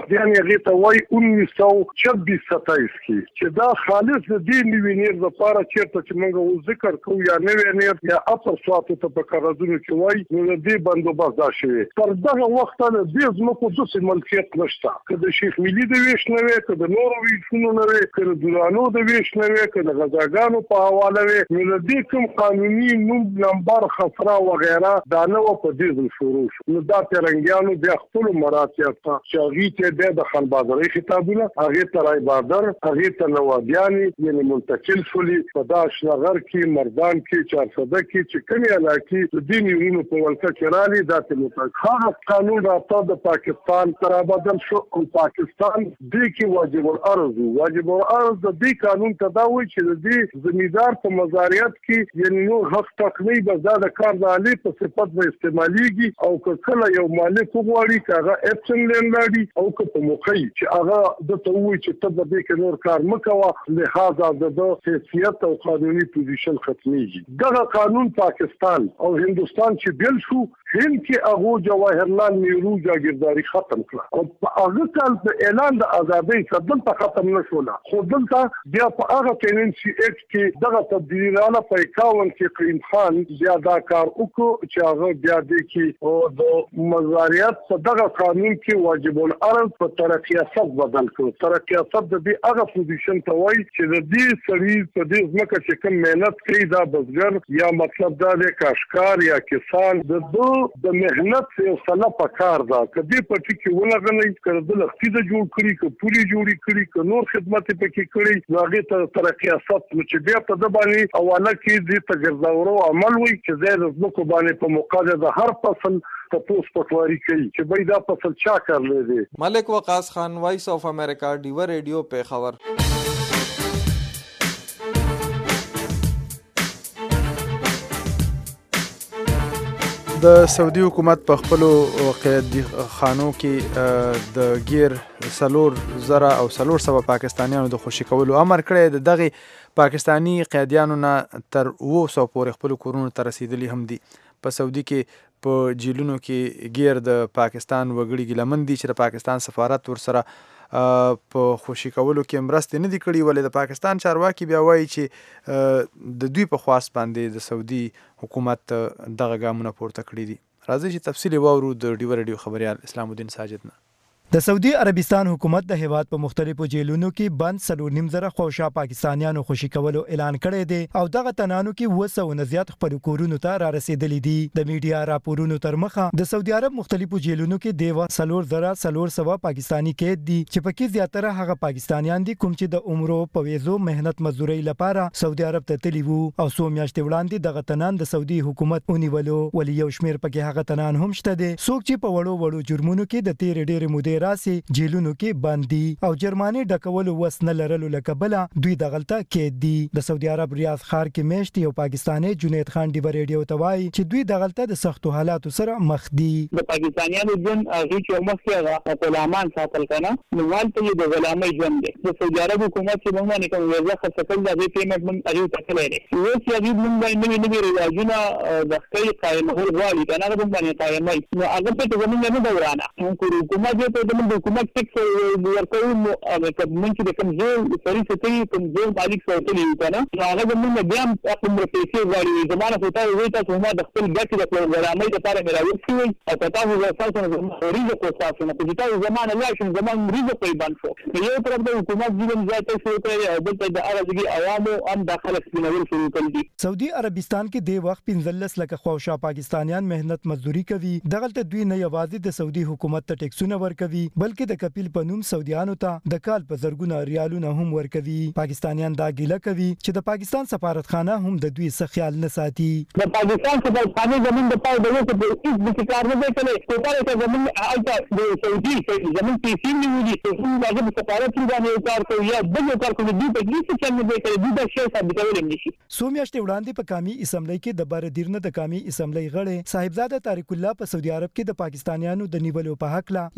یعنی هغه ته وایي انیس سو چھبیس ستایس کې چې دا خالص د دې نوي نیر لپاره چیرته چې موږ ذکر کوو یا نوی نیر یا اپر سواتو ته په قراردادونو کې وایي نو د دې بندوبست دا شوی تر دغه وخته د دې ځمکو داسې ملکیت نشته که د شیخ ملي د ویش نه وي که د نورو ویشونو نه وي که د درانو د ویش نه وي که د غذاګانو په حواله وي نو د دې کوم قانوني نوم نمبر خفره وغیره دا نه وه په دې ځل شروع شو نو دا پیرنګیانو بیا خپلو مراتب ته چې هغې ته بیا د خانبادرۍ خطابونه هغې ته رایبادر هغې ته نوابیانې یعنې منتقل شولي په دا اشنغر کې مردان کې چارسده کې چې کومې علاقې د دې نیورونو په ولکه کې رالي دا ته مطابق هغه قانون راته د پاکستان سره بدل شو او پاکستان دې کې واجب الارض واجب الارض د دې قانون ته دا وایي چې د دې زمیندار په مزاریات کې یعنې نور حق تقنی بس دا د کار د آلې په صفت به استعمالیږي او که کله یو مالک وغواړي که هغه اپسن لینډ او که په موقع چې هغه درته ووایي چې ته به دې کې نور کار مه کوه لحاظه د ده حیثیت او قانوني پوزیشن ختمیږي دغه قانون پاکستان او هندوستان چې بیل شو هند کې هغو جواهرلال نیرو جاګیرداري ختم کړه او په هغه کال په اعلان د ازادۍ څخه دلته ختم نه شوله خو دلته بیا په هغه ټیننسي اکټ کې دغه تبدیلي راغله په اکاون کې قیم خان بیا دا کار وکړو چې هغه بیا دی کې او د مزاریات په دغه قانون کې واجب الارض په ترقیاست بدل کړو ترقیاست د دې هغه پوزیشن ته وایي چې د دې سړي په دې ځمکه چې کوم مهنت کوي دا بزګر یا مطلب دا دی کاشکار یا کسان د دو د مهنت یو سله په کار ده که دې پټي کې ولغلی که د لښتي د جوړ کړي که پولې جوړې کړي که نور خدمت یې پکې کړي نو هغې ته ترقیاست نو چې بیا په ده باندې حواله کې دې ته ګرځاورو عمل وي چې ځای د ځمکو باندې په مقابل د هر فصل تپوس پټواري کوي چې بای دا فصل چا کړلی دی. ملک وقاص خان وایس آف امریکا ډیوه ریډیو پیښور. د سعودي حکومت په خپلو قیدي خانو کې د غیر سلور زره او سلور سوه پاکستانیانو د خوشي کولو امر کړی د دغه پاکستانی قیدیانو نه تر اوه سوه پورې خپلو کورونو ته رسیدلي هم دي. په سعودي کې په جیلونو کې غیر د پاکستان وګړي ګیلمن دي چې د پاکستان سفارت ورسره په خوشي کولو کې مرستې نه دي کړي ولې د پاکستان چارواکي بیا وایي چې د دوی په خواست باندې د سعودي حکومت دغه ګامونه پورته کړي دي. راځئ چې تفصیل واورو د ډیوه ریډیو خبریال اسلام الدین ساجد نه. د سعودي عربستان حکومت د هیواد په مختلفو جیلونو کې بند سلور نیم زره خوشا پاکستانیانو خوشي کولو اعلان کړی دی او دغه تنانو کې اوه سوه نه زیات خپل کورونو ته را رسیدلي دي. د میډیا راپورونو تر مخه د سعودي عرب مختلفو جیلونو کې دیوه سلور زره سلور سوه پاکستانی قید دي چې پکې زیاتره هغه پاکستانیان دي کوم چې د عمرو په ویزو مهنت مزدوري لپاره سعودي عرب ته تللی وو او څو میاشتې وړاندې دغه تنان د سعودي حکومت ونیولو ولې یو شمیر پکې هغه تنان هم شته دي څوک چې په وړو وړو جرمونو کې د تیر ډېرې مودې راسي جیلونو کې باندې او جرمانه ډکولو وس نه لرلو لکبله دوی دغلطه کې دي. د سعودي عرب ریاض ښار کې میشت یو پاکستانی جنید خان ډیوه ریډیو ته وایي چې دوی دغلطه د سختو حالاتو سره مخ دي. د پاکستانیانو جون هغه چې مخ کې غلامان ساتل کنه نو والته د غلامۍ ژوند دی. د سعودي عرب حکومت چې موږ نه کوم ویزه خصکل د پیمنټ موږ اړیو تکلې دي یو چې هغه موږ نوې نوې رواجونه د خپل قائمول غواړي کنه موږ باندې قائمای نو هغه ته زموږ نه دورانه حکومت ته د حکومت ټیکس ورکوي نو هغه کوم چې کوم ځای سړي ستې کوم ځای مالک سوتلی کنه نو هغه موږ بیا خپل پیسې غواړي زمانه خو ته وایي تاسو ما د خپل ګټې د غلامۍ لپاره مراوي شوی او تاسو زه تاسو نه ریزه کو تاسو نه چې تاسو زمانه لا شي زمانه ریزه په باندې شو یو طرف د حکومت ځین ځای ته شو کوي او بل د ارزګي عوامو هم داخله سپینول شروع کړي. سعودي عربستان کې د وخت پنځلس لکه خوشا پاکستانیان مهنت مزدوري کوي دغلته دوی نه یوازې د سعودي حکومت ته ټیکسونه ورکوي بلکې د کپیل په نوم سعودیانو ته د کال په زرګونه ریالونه هم ورکوي. پاکستانیان دا ګیله کوي چې د پاکستان سفارتخانه هم د دوی څخه خیال نه ساتي. د پاکستان سفارتخانه زمون د پاو د وخت په هیڅ کار نه کوي په پاره ته زمون البته د سعودي زمون پیسې نیولي چې موږ د سفارت باندې کار کوي یا بل کار کوي د دې په هیڅ چل نه کوي د شی ثابتول نشي. سو میاشتې وړاندې په قومي اسمبلی کې د بردیرنه د قومي اسمبلی غړي صاحبزاده طارق الله په سعودي عرب کې د پاکستانیانو د نیولو په حق لا یو قرارداد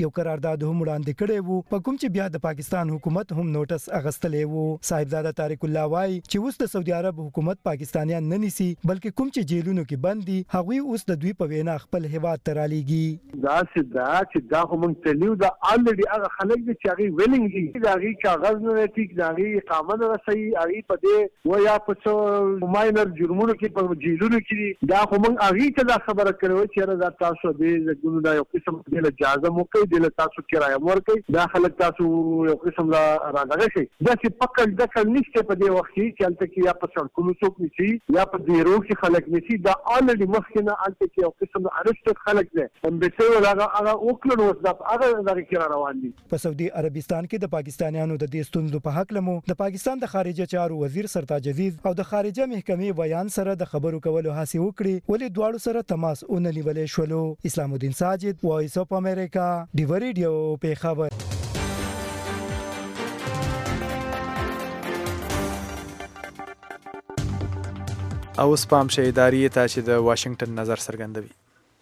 قرارداد هم وړاندې کړی وو په کوم چې بیا د پاکستان حکومت هم نوټس اغستلې وو. صاحبزاده طارق الله وایي چې اوس د سعودي عرب حکومت پاکستانیان نه نیسي بلکې کوم چې جیلونو کې بند دي هغوی اوس د دوی په وینا خپل هیواد ته رالیږي. دا چې دا چې دا خو موږ تلیو دا الریډي هغه خلک دي چې هغې ویلنګ دي د هغې کاغذ نه دی ټیک د هغې اقامه نه رسوي هغې په دې و یا په څه ماینر جرمونو کې په جیلونو کې دي دا خو موږ هغې ته دا خبره کړې وه چې یاره دا تاسو دې زګونو دا یو قسم دې له اجازه مو کوئ دې له تاسو کرایه مو ورکوئ دا خلک تاسو یو قسم له رادغه شئ داسې پکړ دکړ نشته په دې وخت کې چې هلته کې یا په سړکونو څوک نیسي یا په دیرو کې خلک نیسي دا الریډي مخکې نه هلته کې یو قسم ارسټډ خلک دی امبیسي هغه هغه وکړل اوس دا هغه دغه کې روان دي. په سعودي عربستان کې د پاکستانیانو د دې ستونزو په حق لمو د پاکستان د خارجه چارو وزیر سرتاج عزیز او د خارجه محکمې بیان سره د خبرو کولو هڅه وکړي ولې دواړو سره تماس اون نیولې شولو. اسلام الدین ساجد وایس اف امریکا ډیو ریډیو پیښور. او سپام شي ادارې ته چې د واشنگټن نظر څرګندوي.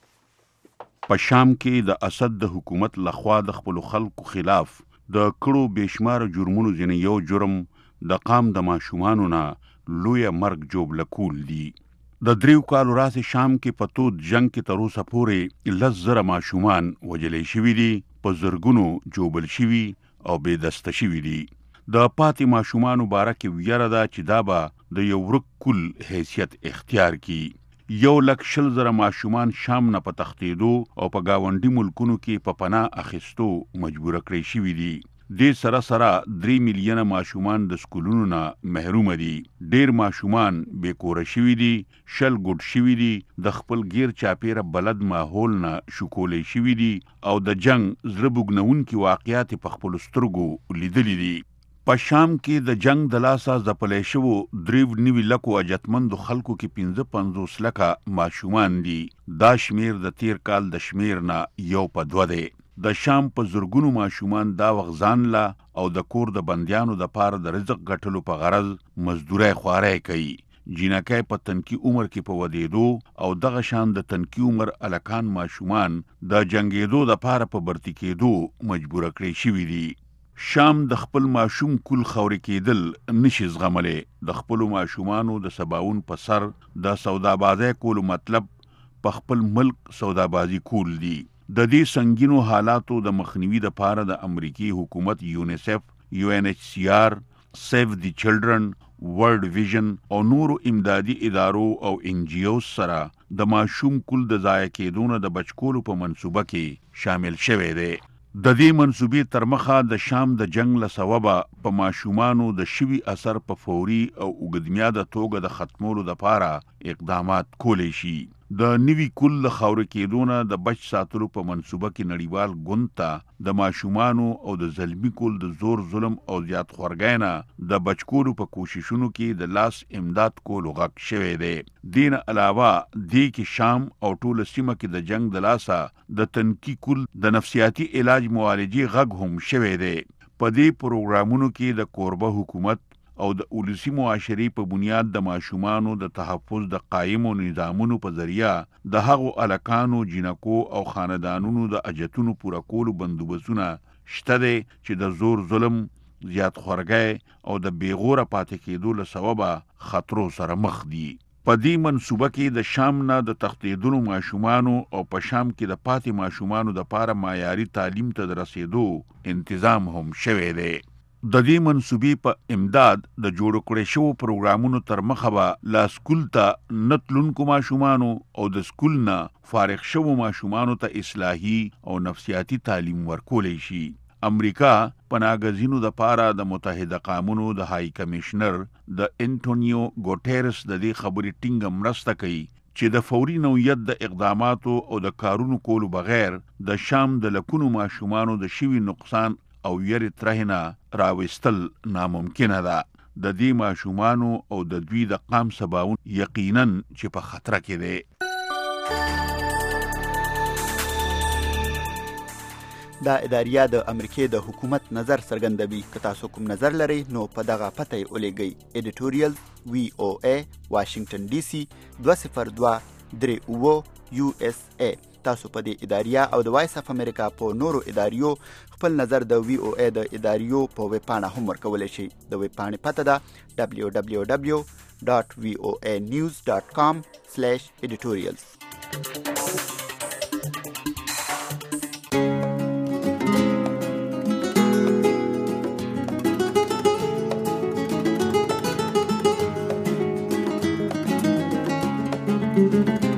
په شام کې د اسد د حکومت لخوا د خپل خلکو خلاف د کړو بشمار جرمونو ځینې یو جرم د قام د ماشومانو نه لوی مرګ جوړ کول دي. د دریو کالو راځي شام کې په تود جنگ کې تر اوسه پورې لس زره ماشومان وجلې شوي دي په زرګونو جوړل شوي او بې دسته شوي دي. د پاتې ماشومانو باره کې ویره ده چې دا به د یو ورک کل حیثیت اختیار کی. یو لک شل زره ماشومان شام نه په تښتېدو او په ګاونډي ملکونو کې په پناه اخیستو مجبوره کړی شوي دي. دې سره سره درې میلیونه ماشومان د سکولونو نه محرومه دي. ډېر ماشومان بې کوره شوي دي، شل ګوټ شوي دي، د خپل غیر چاپېره بلد ماحول نه شکولی شوي دي او د جنگ زړه بوږنونکي واقعات په خپلو سترګو لیدلي دي. په شام کې د جنگ د لاسه ځپلی شوو درې نوي لکو اجتمندو خلکو کې پنځه پنځوس لکه ماشومان دي. دا شمیر د تیر کال د شمیر نه یو په دوه دی. د شام په زرګونو ماشومان دا وخت ځان له او د کور د بندیانو د پاره د رزق ګټلو په غرض مزدورۍ خواری کوي. جینکۍ په تنکي عمر کې په ودېدو او دغه شان د تنکي عمر الکان ماشومان د جنگېدو د پاره په برتی کېدو مجبوره کړی شوي دي. شام د خپل ماشوم کول خوري کېدل نشي زغملی. د خپل ماشومانو د سباون په سر د سودابازۍ کولو مطلب په خپل ملک سودابازي کول دي. د دې سنگینو حالاتو د مخنیوي د پاره د امریکای حکومت یونیسف، یو ان ایچ سی آر، سیو دی چلډرن، ورلد ویژن او نورو امدادي ادارو او ان جی او سره د ماشوم کول د ضایع کېدو نه د بچکولو په منصوبه کې شامل شوی دی. د دې منصوبې تر مخه د شام د جنگ له سببه په ماشومانو د شوي اثر په فوري او اوږدمیاده توګه د ختمولو دپاره اقدامات کولی شي. د نوي کل له خاورې کېدو نه د بچ ساتلو په منصوبه کې نړیوال ګوند ته د ماشومانو او د زلمي کل د زور ظلم او زیات خورګۍ نه د بچکولو په کوششونو کې د لاس امداد کولو غږ شوی دی. دین علاوه دې کې شام او ټوله سیمه کې د جنگ د لاسه د تنکي کل د نفسیاتي علاج معالجې غږ هم شوی دی. په دې پروګرامونو کې د کوربه حکومت او د اولسي معاشرې په بنیاد د ماشومانو د تحفظ د قایمو نظامونو په ذریعه د هغو الکانو، جینکو او خاندانونو د اجتونو پوره کولو بندوبستونه شته دی چې د زور ظلم، زیات خورګۍ او د بېغوره پاتې کېدو له سببه خطرو سره مخ دي. په دې منصوبه کې د شام نه د تښتېدلو ماشومانو او په شام کې د پاتې ماشومانو دپاره معیاري تعلیم ته د رسېدو انتظام هم شوی دی. د دې منصوبې په امداد د جوړ کړی شوو پروګرامونو تر مخه به لا سکول ته نه تلونکو ماشومانو او د سکول نه فارغ شوو ماشومانو ته اصلاحي او نفسیاتي تعلیم ورکولی شي. امریکا پناهګزینو دپاره د متحده قامونو د های کمیشنر د انټونیو ګوټیرس د دې خبرې ټینګه مرسته کوي چې د فوري نوعیت د اقداماتو او د کارونو کولو بغیر د شام د لکونو ماشومانو د شوي نقصان او یری ترهنه راوستل ناممکنه ده. د دې ماشومانو او د دوی د قام سباون یقینا چې په خطر کې دی. دا اداریه د امریکې د حکومت نظر څرګندوي. که تاسو کوم نظر لرئ نو په دغه پته یې ولیږئ. ایډیټوریل وی او ای واشنگټن ډي سي دوه صفر دوه درې اوه یو اس ای تاسو په دې اداریه او د وایس اف امریکا په نورو اداریو خپل نظر د وی او ای د اداریو په ویب پاڼه هم ورکولی شئ. د ویب پاڼې پته ده دبلیو دبلیو دبلیو ډاټ وی او ای نیوز ډاټ کام سلیش ایډیټوریلز. thank you